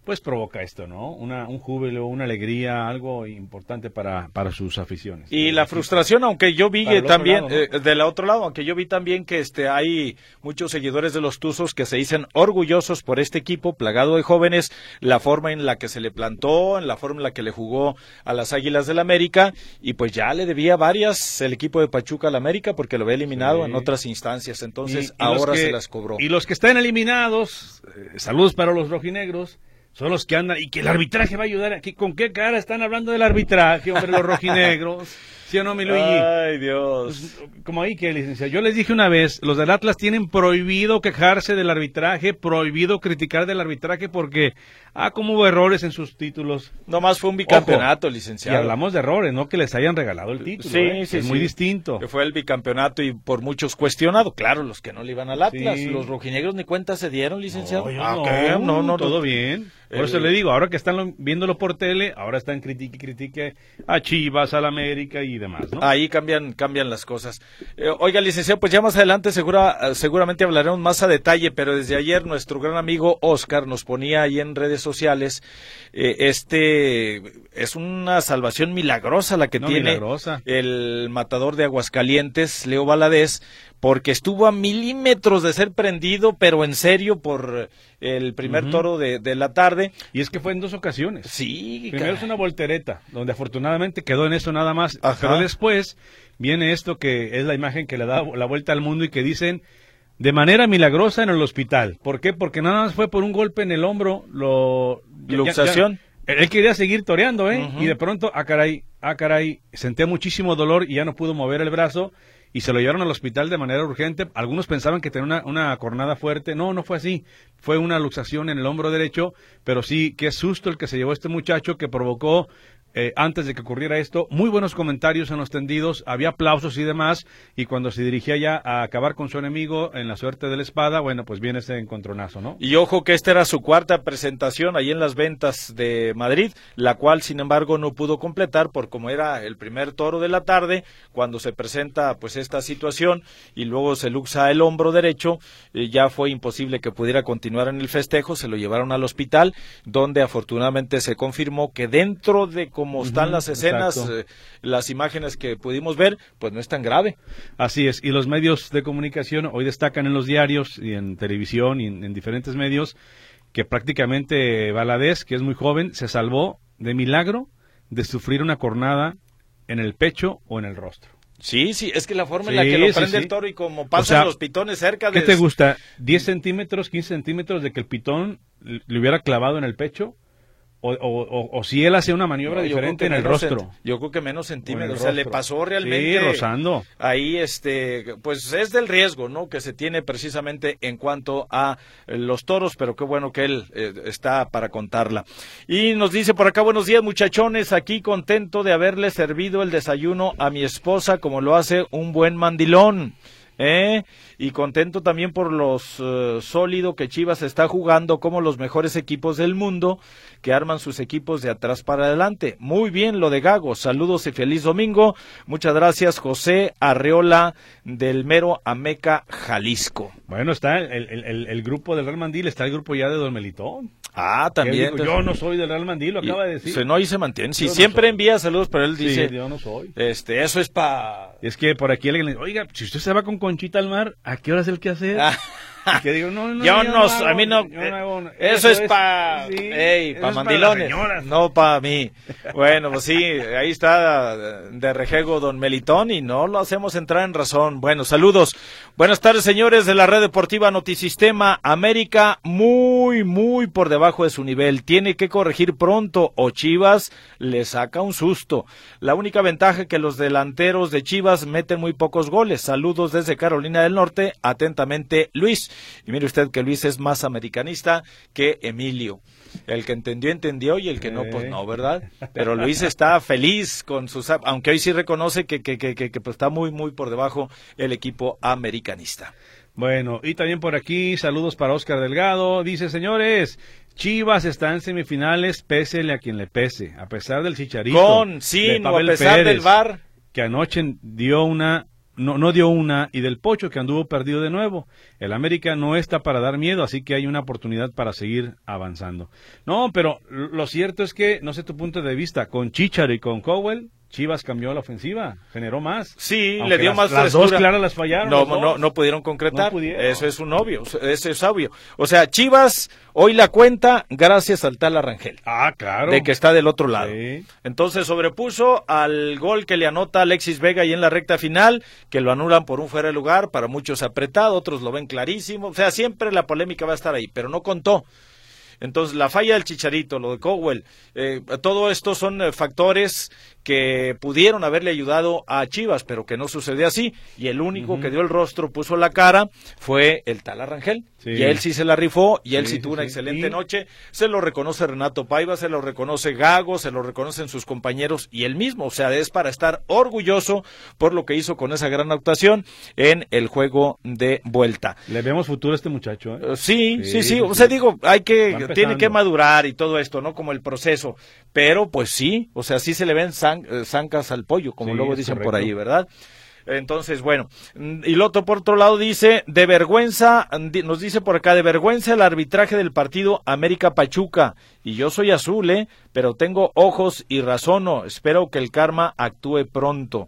Speaker 3: pues provoca esto, ¿no? Una, un júbilo, una alegría, algo importante para, para sus aficiones.
Speaker 2: Y la frustración, aunque yo vi
Speaker 3: Para el
Speaker 2: también,
Speaker 3: otro lado, ¿no?
Speaker 2: eh, del otro lado, aunque yo vi también que este hay muchos seguidores de los Tuzos que se dicen orgullosos por este equipo plagado de jóvenes, la forma en la que se le plantó, en la forma en la que le jugó a las Águilas del América, y pues ya le debía varias el equipo de Pachuca al América porque lo había eliminado sí. en otras instancias, entonces y, y ahora que, se las cobró.
Speaker 3: Y los que están eliminados, eh, saludos para los rojinegros, son los que andan, y que el arbitraje va a ayudar aquí. ¿Con qué cara están hablando del arbitraje, hombre, los rojinegros? ¿Sí o no, mi Luigi?
Speaker 2: Ay, Dios.
Speaker 3: Pues, como ahí que, licenciado, yo les dije una vez, los del Atlas tienen prohibido quejarse del arbitraje, prohibido criticar del arbitraje, porque, ah, como hubo errores en sus títulos.
Speaker 2: Nomás fue un bicampeonato, Ojo, licenciado.
Speaker 3: Y hablamos de errores, no que les hayan regalado el título.
Speaker 2: Sí,
Speaker 3: ¿eh?
Speaker 2: sí,
Speaker 3: Es
Speaker 2: sí.
Speaker 3: muy distinto.
Speaker 2: Que fue el bicampeonato y por muchos cuestionado. Claro, los que no le iban al Atlas.
Speaker 3: Sí.
Speaker 2: Los rojinegros ni cuenta se dieron, licenciado.
Speaker 3: No,
Speaker 2: ah,
Speaker 3: no,
Speaker 2: okay. no, no,
Speaker 3: todo
Speaker 2: no.
Speaker 3: bien. Por
Speaker 2: El...
Speaker 3: eso le digo, ahora que están viéndolo por tele, ahora están critique y critique a Chivas, al América y demás, ¿no?
Speaker 2: Ahí cambian cambian las cosas. Eh, oiga, licenciado, pues ya más adelante segura, seguramente hablaremos más a detalle, pero desde ayer nuestro gran amigo Oscar nos ponía ahí en redes sociales, eh, este es una salvación milagrosa la que
Speaker 3: no,
Speaker 2: tiene
Speaker 3: milagrosa.
Speaker 2: El matador de Aguascalientes, Leo Valadez, porque estuvo a milímetros de ser prendido, pero en serio, por el primer uh-huh. toro de, de la tarde.
Speaker 3: Y es que fue en dos ocasiones.
Speaker 2: Sí.
Speaker 3: Primero caray. Es una voltereta, donde afortunadamente quedó en eso nada más.
Speaker 2: Ajá.
Speaker 3: Pero después viene esto que es la imagen que le da la vuelta al mundo y que dicen de manera milagrosa en el hospital. ¿Por qué? Porque nada más fue por un golpe en el hombro, lo...
Speaker 2: luxación.
Speaker 3: Ya, ya, él quería seguir toreando, ¿eh?
Speaker 2: Uh-huh.
Speaker 3: Y de pronto, ah caray, ah caray, sentía muchísimo dolor y ya no pudo mover el brazo. Y se lo llevaron al hospital de manera urgente. Algunos pensaban que tenía una, una cornada fuerte. No, no fue así. Fue una luxación en el hombro derecho. Pero sí, qué susto el que se llevó este muchacho que provocó, eh, antes de que ocurriera esto, muy buenos comentarios en los tendidos. Había aplausos y demás. Y cuando se dirigía ya a acabar con su enemigo en la suerte de la espada, bueno, pues viene ese encontronazo, ¿no?
Speaker 2: Y ojo que esta era su cuarta presentación ahí en las ventas de Madrid, la cual, sin embargo, no pudo completar por como era el primer toro de la tarde, cuando se presenta, pues, esta situación y luego se luxa el hombro derecho, eh, ya fue imposible que pudiera continuar en el festejo, se lo llevaron al hospital, donde afortunadamente se confirmó que dentro de cómo están uh-huh, las escenas, eh, las imágenes que pudimos ver, pues no es tan grave.
Speaker 3: Así es, y los medios de comunicación hoy destacan en los diarios y en televisión y en, en diferentes medios que prácticamente Valadez, que es muy joven, se salvó de milagro de sufrir una cornada en el pecho o en el rostro.
Speaker 2: Sí, sí, es que la forma
Speaker 3: sí,
Speaker 2: en la que lo
Speaker 3: sí,
Speaker 2: prende
Speaker 3: sí.
Speaker 2: el toro y como pasan o sea, los pitones cerca de...
Speaker 3: ¿Qué te gusta? ¿diez centímetros, quince centímetros de que el pitón le hubiera clavado en el pecho? O, o, o, o si él hacía una maniobra no, diferente en el rostro.
Speaker 2: Cent, yo creo que menos centímetros, o sea, le pasó realmente...
Speaker 3: Sí, rozando.
Speaker 2: Ahí, este, pues es del riesgo, ¿no?, que se tiene precisamente en cuanto a eh, los toros, pero qué bueno que él eh, está para contarla. Y nos dice por acá, buenos días muchachones, aquí contento de haberle servido el desayuno a mi esposa como lo hace un buen mandilón. ¿Eh? Y contento también por los uh, sólido que Chivas está jugando como los mejores equipos del mundo que arman sus equipos de atrás para adelante. Muy bien lo de Gago, saludos y feliz domingo. Muchas gracias José Arreola del mero Ameca, Jalisco.
Speaker 3: Bueno, está el, el, el, el grupo del Real Mandil, está el grupo ya de Don Melitón.
Speaker 2: Ah, también.
Speaker 3: Dijo, yo no soy del Real Mandil, lo acaba de decir.
Speaker 2: Se, no, y se mantiene. Sí,
Speaker 3: yo
Speaker 2: siempre
Speaker 3: no
Speaker 2: envía saludos, pero él dice...
Speaker 3: Sí, yo no soy.
Speaker 2: Este, eso es para...
Speaker 3: Es que por aquí alguien le dice, oiga, si usted se va con Conchita al mar, ¿a qué hora es el que hacer?
Speaker 2: Ah.
Speaker 3: Que digo, no, no,
Speaker 2: yo
Speaker 3: yo
Speaker 2: no,
Speaker 3: no
Speaker 2: a mí no,
Speaker 3: yo no hago,
Speaker 2: eso, eso es para,
Speaker 3: sí,
Speaker 2: hey, para mandilones, para no para mí. Bueno, pues sí, ahí está de rejego don Melitón y no lo hacemos entrar en razón. Bueno, saludos. Buenas tardes, señores de la Red Deportiva Notisistema. América muy, muy por debajo de su nivel. Tiene que corregir pronto o Chivas le saca un susto. La única ventaja es que los delanteros de Chivas meten muy pocos goles. Saludos desde Carolina del Norte. Atentamente, Luis. Y mire usted que Luis es más americanista que Emilio. El que entendió, entendió, y el que no, pues no, ¿verdad? Pero Luis está feliz con sus... Aunque hoy sí reconoce que, que, que, que, que pues está muy, muy por debajo el equipo americanista.
Speaker 3: Bueno, y también por aquí, saludos para Oscar Delgado. Dice, señores, Chivas está en semifinales, pésele a quien le pese. A pesar del Chicharito.
Speaker 2: Con, sin, o a pesar
Speaker 3: Pérez,
Speaker 2: del V A R.
Speaker 3: Que anoche dio una no, no dio una, y del Pocho, que anduvo perdido de nuevo. El América no está para dar miedo, así que hay una oportunidad para seguir avanzando. No, pero lo cierto es que, no sé tu punto de vista, con Chicharo y con Cowell, Chivas cambió la ofensiva, generó más.
Speaker 2: Sí,
Speaker 3: Aunque
Speaker 2: le dio
Speaker 3: las,
Speaker 2: más
Speaker 3: las
Speaker 2: frescura.
Speaker 3: dos claras las fallaron.
Speaker 2: No,
Speaker 3: dos.
Speaker 2: no, no pudieron concretar.
Speaker 3: No pudieron.
Speaker 2: Eso es un obvio, eso es obvio. O sea, Chivas hoy la cuenta gracias al Tala Rangel.
Speaker 3: Ah, claro.
Speaker 2: De que está del otro lado.
Speaker 3: Sí.
Speaker 2: Entonces sobrepuso al gol que le anota Alexis Vega ahí en la recta final, que lo anulan por un fuera de lugar, para muchos apretado, otros lo ven clarísimo. O sea, siempre la polémica va a estar ahí, pero no contó. Entonces, la falla del Chicharito, lo de Cowell, eh, todo esto son eh, factores que pudieron haberle ayudado a Chivas, pero que no sucedió así, y el único uh-huh. que dio el rostro, puso la cara, fue el Tala Rangel, sí. y él sí se la rifó, y él sí, sí tuvo sí, una sí. excelente ¿Y? noche, se lo reconoce Renato Paiva, se lo reconoce Gago, se lo reconocen sus compañeros, y él mismo, o sea, es para estar orgulloso por lo que hizo con esa gran actuación en el juego de vuelta.
Speaker 3: Le vemos futuro a este muchacho, ¿eh?
Speaker 2: Uh, sí, sí, sí, sí, o sea, digo, hay que, tiene que madurar y todo esto, ¿no? Como el proceso, pero pues sí, o sea, sí se le ven san, eh, zancas al pollo, como sí, luego dicen correcto. Por ahí, ¿verdad? Entonces, bueno, y Loto por otro lado dice, de vergüenza, nos dice por acá, de vergüenza el arbitraje del partido América Pachuca, y yo soy azul, ¿eh? Pero tengo ojos y razono, espero que el karma actúe pronto.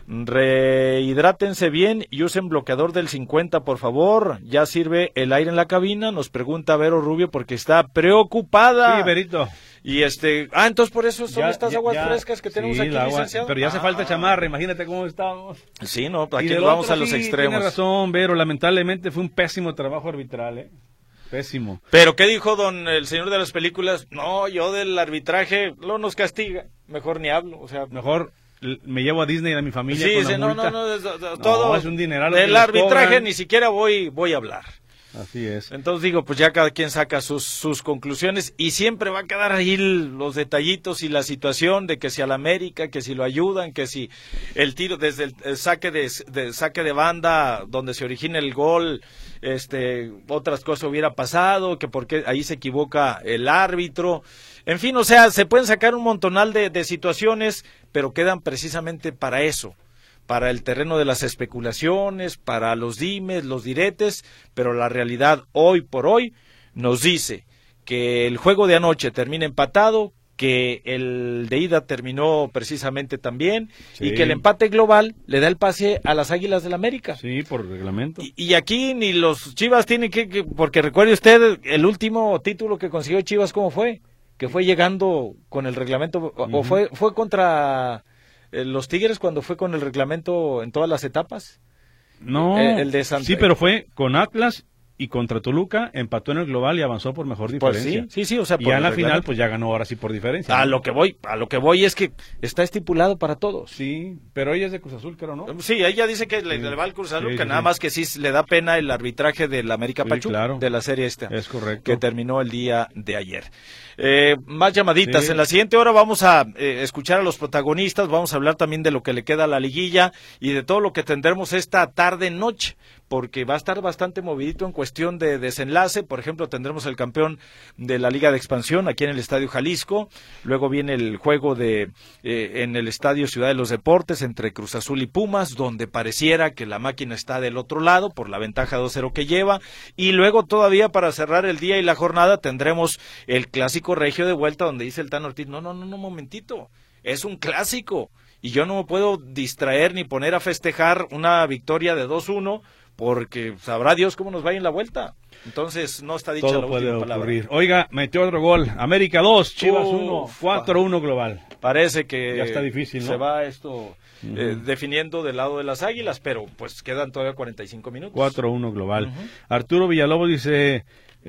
Speaker 2: Rehidrátense bien y usen bloqueador del cincuenta, por favor. Ya sirve el aire en la cabina, nos pregunta Vero Rubio porque está preocupada.
Speaker 3: Sí, Verito.
Speaker 2: Y este, ah, entonces por eso son ya, estas aguas ya, frescas que tenemos
Speaker 3: sí,
Speaker 2: aquí,
Speaker 3: agua,
Speaker 2: licenciado.
Speaker 3: Pero ya hace
Speaker 2: ah.
Speaker 3: falta chamarra, imagínate cómo estamos.
Speaker 2: Sí, no, aquí nos vamos a los
Speaker 3: sí,
Speaker 2: extremos.
Speaker 3: Tiene razón, Vero, lamentablemente fue un pésimo trabajo arbitral, ¿eh? Pésimo.
Speaker 2: Pero ¿qué dijo don el señor de las películas? No, yo del arbitraje no nos castiga, mejor ni hablo, o sea,
Speaker 3: mejor me llevo a Disney a mi familia
Speaker 2: sí,
Speaker 3: con
Speaker 2: sí,
Speaker 3: la
Speaker 2: no,
Speaker 3: multa.
Speaker 2: no, no, no, todo
Speaker 3: no, es un dineral.
Speaker 2: Del arbitraje ni siquiera voy voy a hablar.
Speaker 3: Así es.
Speaker 2: Entonces digo, pues ya cada quien saca sus sus conclusiones y siempre va a quedar ahí los detallitos y la situación de que si al América, que si lo ayudan, que si el tiro desde el, el saque de, de saque de banda donde se origina el gol, este otras cosas hubiera pasado, que porque ahí se equivoca el árbitro. En fin, o sea, se pueden sacar un montonal de, de situaciones, pero quedan precisamente para eso. Para el terreno de las especulaciones, para los dimes, los diretes, pero la realidad hoy por hoy nos dice que el juego de anoche termina empatado, que el de ida terminó precisamente también, sí. y que el empate global le da el pase a las Águilas del América.
Speaker 3: Sí, por reglamento.
Speaker 2: Y, y aquí ni los Chivas tienen que, que, porque recuerde usted, el último título que consiguió Chivas, ¿cómo fue? Que fue llegando con el reglamento, uh-huh. o fue, fue contra... ¿Los Tigres cuando fue con el reglamento en todas las etapas?
Speaker 3: No,
Speaker 2: el, el de Santa...
Speaker 3: sí, pero fue con Atlas y contra Toluca, empató en el global y avanzó por mejor diferencia.
Speaker 2: Pues sí, sí, sí, o sea,
Speaker 3: y ya en la final pues ya ganó ahora sí por diferencia.
Speaker 2: A
Speaker 3: ¿no?
Speaker 2: lo que voy, a lo que voy es que está estipulado para todos.
Speaker 3: Sí, pero ella es de Cruz Azul, creo, ¿no?
Speaker 2: Sí, ella dice que le,
Speaker 3: sí.
Speaker 2: le va al Cruz Azul,
Speaker 3: sí,
Speaker 2: que
Speaker 3: sí,
Speaker 2: nada
Speaker 3: sí.
Speaker 2: más que sí le da pena el arbitraje del América
Speaker 3: sí,
Speaker 2: Pachuca,
Speaker 3: claro.
Speaker 2: de la serie esta.
Speaker 3: Es correcto.
Speaker 2: Que terminó el día de ayer. Eh, más llamaditas.
Speaker 3: Sí.
Speaker 2: En la siguiente hora vamos a eh, escuchar a los protagonistas, vamos a hablar también de lo que le queda a la liguilla y de todo lo que tendremos esta tarde-noche, porque va a estar bastante movidito en cuestión de desenlace. Por ejemplo, tendremos el campeón de la Liga de Expansión aquí en el Estadio Jalisco, luego viene el juego de eh, en el Estadio Ciudad de los Deportes entre Cruz Azul y Pumas, donde pareciera que la máquina está del otro lado por la ventaja dos cero que lleva, y luego todavía para cerrar el día y la jornada tendremos el clásico regio de vuelta, donde dice el Tan Ortiz, no, no, no, no, momentito, es un clásico, y yo no me puedo distraer ni poner a festejar una victoria de dos uno, porque sabrá Dios cómo nos va en la vuelta. Entonces no está dicha
Speaker 3: todo
Speaker 2: la
Speaker 3: puede
Speaker 2: última
Speaker 3: ocurrir.
Speaker 2: palabra.
Speaker 3: Oiga, metió otro gol, América dos, Chivas
Speaker 2: Uf,
Speaker 3: uno, cuatro uno global.
Speaker 2: Parece que
Speaker 3: ya está difícil, ¿no?
Speaker 2: Se va esto
Speaker 3: uh-huh.
Speaker 2: eh, definiendo del lado de las Águilas, pero pues quedan todavía cuarenta y cinco minutos.
Speaker 3: cuatro uno global.
Speaker 2: Uh-huh.
Speaker 3: Arturo Villalobos dice,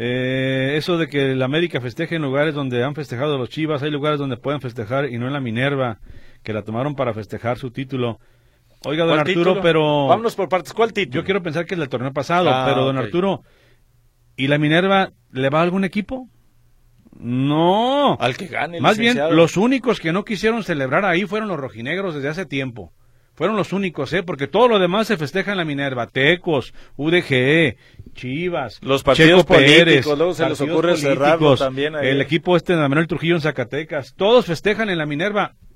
Speaker 3: eh, eso de que el América festeje en lugares donde han festejado los Chivas, hay lugares donde pueden festejar y no en la Minerva, que la tomaron para festejar su título. Oiga, don Arturo,
Speaker 2: título?
Speaker 3: pero...
Speaker 2: Vámonos por partes, ¿cuál título?
Speaker 3: Yo quiero pensar que es del torneo pasado,
Speaker 2: ah,
Speaker 3: pero don
Speaker 2: okay.
Speaker 3: Arturo, ¿y la Minerva le va a algún equipo? No.
Speaker 2: Al que gane.
Speaker 3: Más
Speaker 2: licenciado.
Speaker 3: bien, los únicos que no quisieron celebrar ahí fueron los rojinegros desde hace tiempo. Fueron los únicos, ¿eh? Porque todo lo demás se festeja en la Minerva. Tecos, U D G E, Chivas,
Speaker 2: los partidos
Speaker 3: Checo Pérez,
Speaker 2: políticos, luego se les ocurre cerrarlo también ahí.
Speaker 3: El equipo este de Manuel Trujillo en Zacatecas. Todos festejan en la Minerva.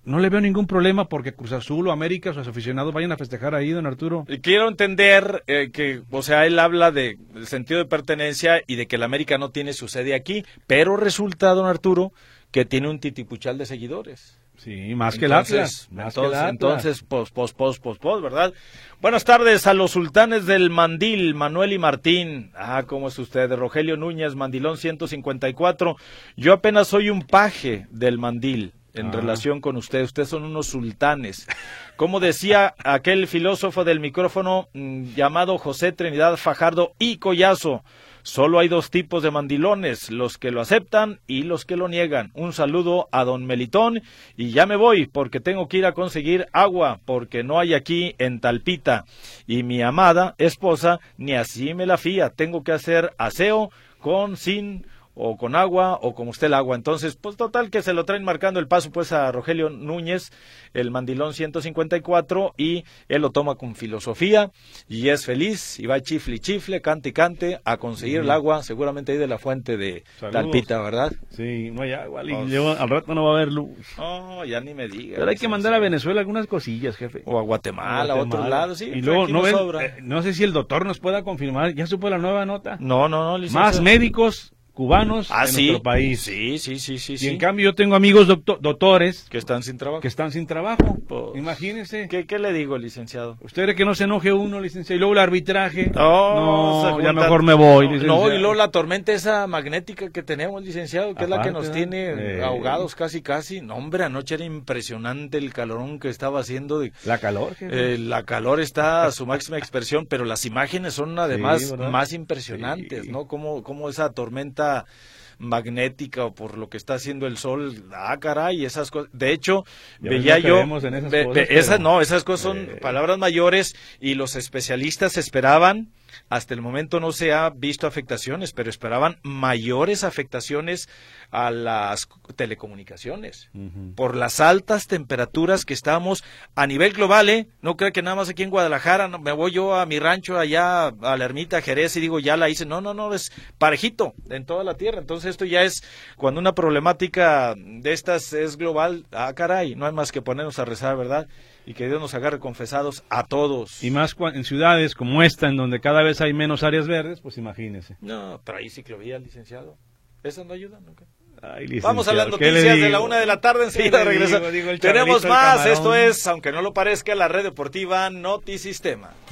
Speaker 3: no le veo ningún problema porque Cruz Azul o América, sus aficionados vayan a festejar ahí, don Arturo.
Speaker 2: Y quiero entender eh, que, o sea, él habla de, del sentido de pertenencia y de que el América no tiene su sede aquí, pero resulta, don Arturo, que tiene un titipuchal de seguidores.
Speaker 3: Sí, más
Speaker 2: entonces,
Speaker 3: que el Atlas. Más
Speaker 2: entonces,
Speaker 3: que el Atlas.
Speaker 2: entonces, pos, pos, pos, pos, pos, ¿verdad? Buenas tardes a los sultanes del Mandil, Manuel y Martín. Ah, ¿cómo es usted? Rogelio Núñez, Mandilón ciento cincuenta y cuatro. Yo apenas soy un paje del Mandil en ah. relación con usted. Ustedes son unos sultanes. Como decía aquel filósofo del micrófono mmm, llamado José Trinidad Fajardo y Collazo, solo hay dos tipos de mandilones, los que lo aceptan y los que lo niegan. Un saludo a don Melitón y ya me voy porque tengo que ir a conseguir agua porque no hay aquí en Talpita. Y mi amada esposa ni así me la fía, tengo que hacer aseo con, sin o con agua o como usted el agua. Entonces, pues total que se lo traen marcando el paso pues a Rogelio Núñez, el Mandilón ciento cincuenta y cuatro, y él lo toma con filosofía y es feliz y va chifle y chifle, cante y cante a conseguir uh-huh. el agua, seguramente ahí de la fuente de Saludos. Talpita, ¿verdad?
Speaker 3: Sí, no hay agua, y pues, luego, al rato no va a haber luz.
Speaker 2: No, ya ni me diga.
Speaker 3: Pero hay que mandar a Venezuela algunas cosillas, jefe.
Speaker 2: O a Guatemala, a otro lado, sí.
Speaker 3: Y luego, no, ven, eh, no sé si el doctor nos pueda confirmar, ¿ya supo la nueva nota?
Speaker 2: No, no, no, licenciado.
Speaker 3: Más médicos cubanos
Speaker 2: ah,
Speaker 3: en
Speaker 2: ¿sí?
Speaker 3: nuestro país.
Speaker 2: Sí, sí, sí, sí.
Speaker 3: Y
Speaker 2: sí.
Speaker 3: en cambio yo tengo amigos doctor, doctores
Speaker 2: que están sin trabajo.
Speaker 3: Que están sin trabajo.
Speaker 2: Pues,
Speaker 3: imagínese.
Speaker 2: ¿qué, ¿Qué le digo, licenciado?
Speaker 3: ¿Usted cree que no se enoje uno, licenciado? Y luego el arbitraje.
Speaker 2: No,
Speaker 3: no ya mejor me voy,
Speaker 2: licenciado. No, y luego la tormenta esa magnética que tenemos, licenciado, que Aparte, es la que nos tiene eh... ahogados casi, casi. No, hombre, anoche era impresionante el calorón que estaba haciendo. De,
Speaker 3: la calor.
Speaker 2: Eh, la calor está a su máxima expresión, pero las imágenes son además sí, más impresionantes, sí. ¿no? Como, como esa tormenta magnética o por lo que está haciendo el sol, ah caray, esas cosas, de hecho
Speaker 3: ya
Speaker 2: veía yo
Speaker 3: en esas,
Speaker 2: ve,
Speaker 3: cosas,
Speaker 2: ve,
Speaker 3: pero...
Speaker 2: esas no, esas cosas son
Speaker 3: eh...
Speaker 2: palabras mayores y los especialistas esperaban, hasta el momento no se ha visto afectaciones, pero esperaban mayores afectaciones a las telecomunicaciones, uh-huh. por las altas temperaturas que estamos a nivel global, ¿eh? No creo que nada más aquí en Guadalajara, no, me voy yo a mi rancho allá a la ermita Jerez y digo, ya la hice, no, no, no, es parejito en toda la tierra, entonces esto ya es, cuando una problemática de estas es global, ah caray, no hay más que ponernos a rezar, ¿verdad? Y que Dios nos agarre confesados a todos.
Speaker 3: Y más en ciudades como esta, en donde cada vez hay menos áreas verdes, pues imagínese.
Speaker 2: No, pero ahí ciclovía, licenciado. ¿Esas no ayudan nunca?
Speaker 3: Ay,
Speaker 2: vamos a las noticias de la una de la tarde, enseguida regresa. Tenemos más, esto es, aunque no lo parezca, la red deportiva Notisistema.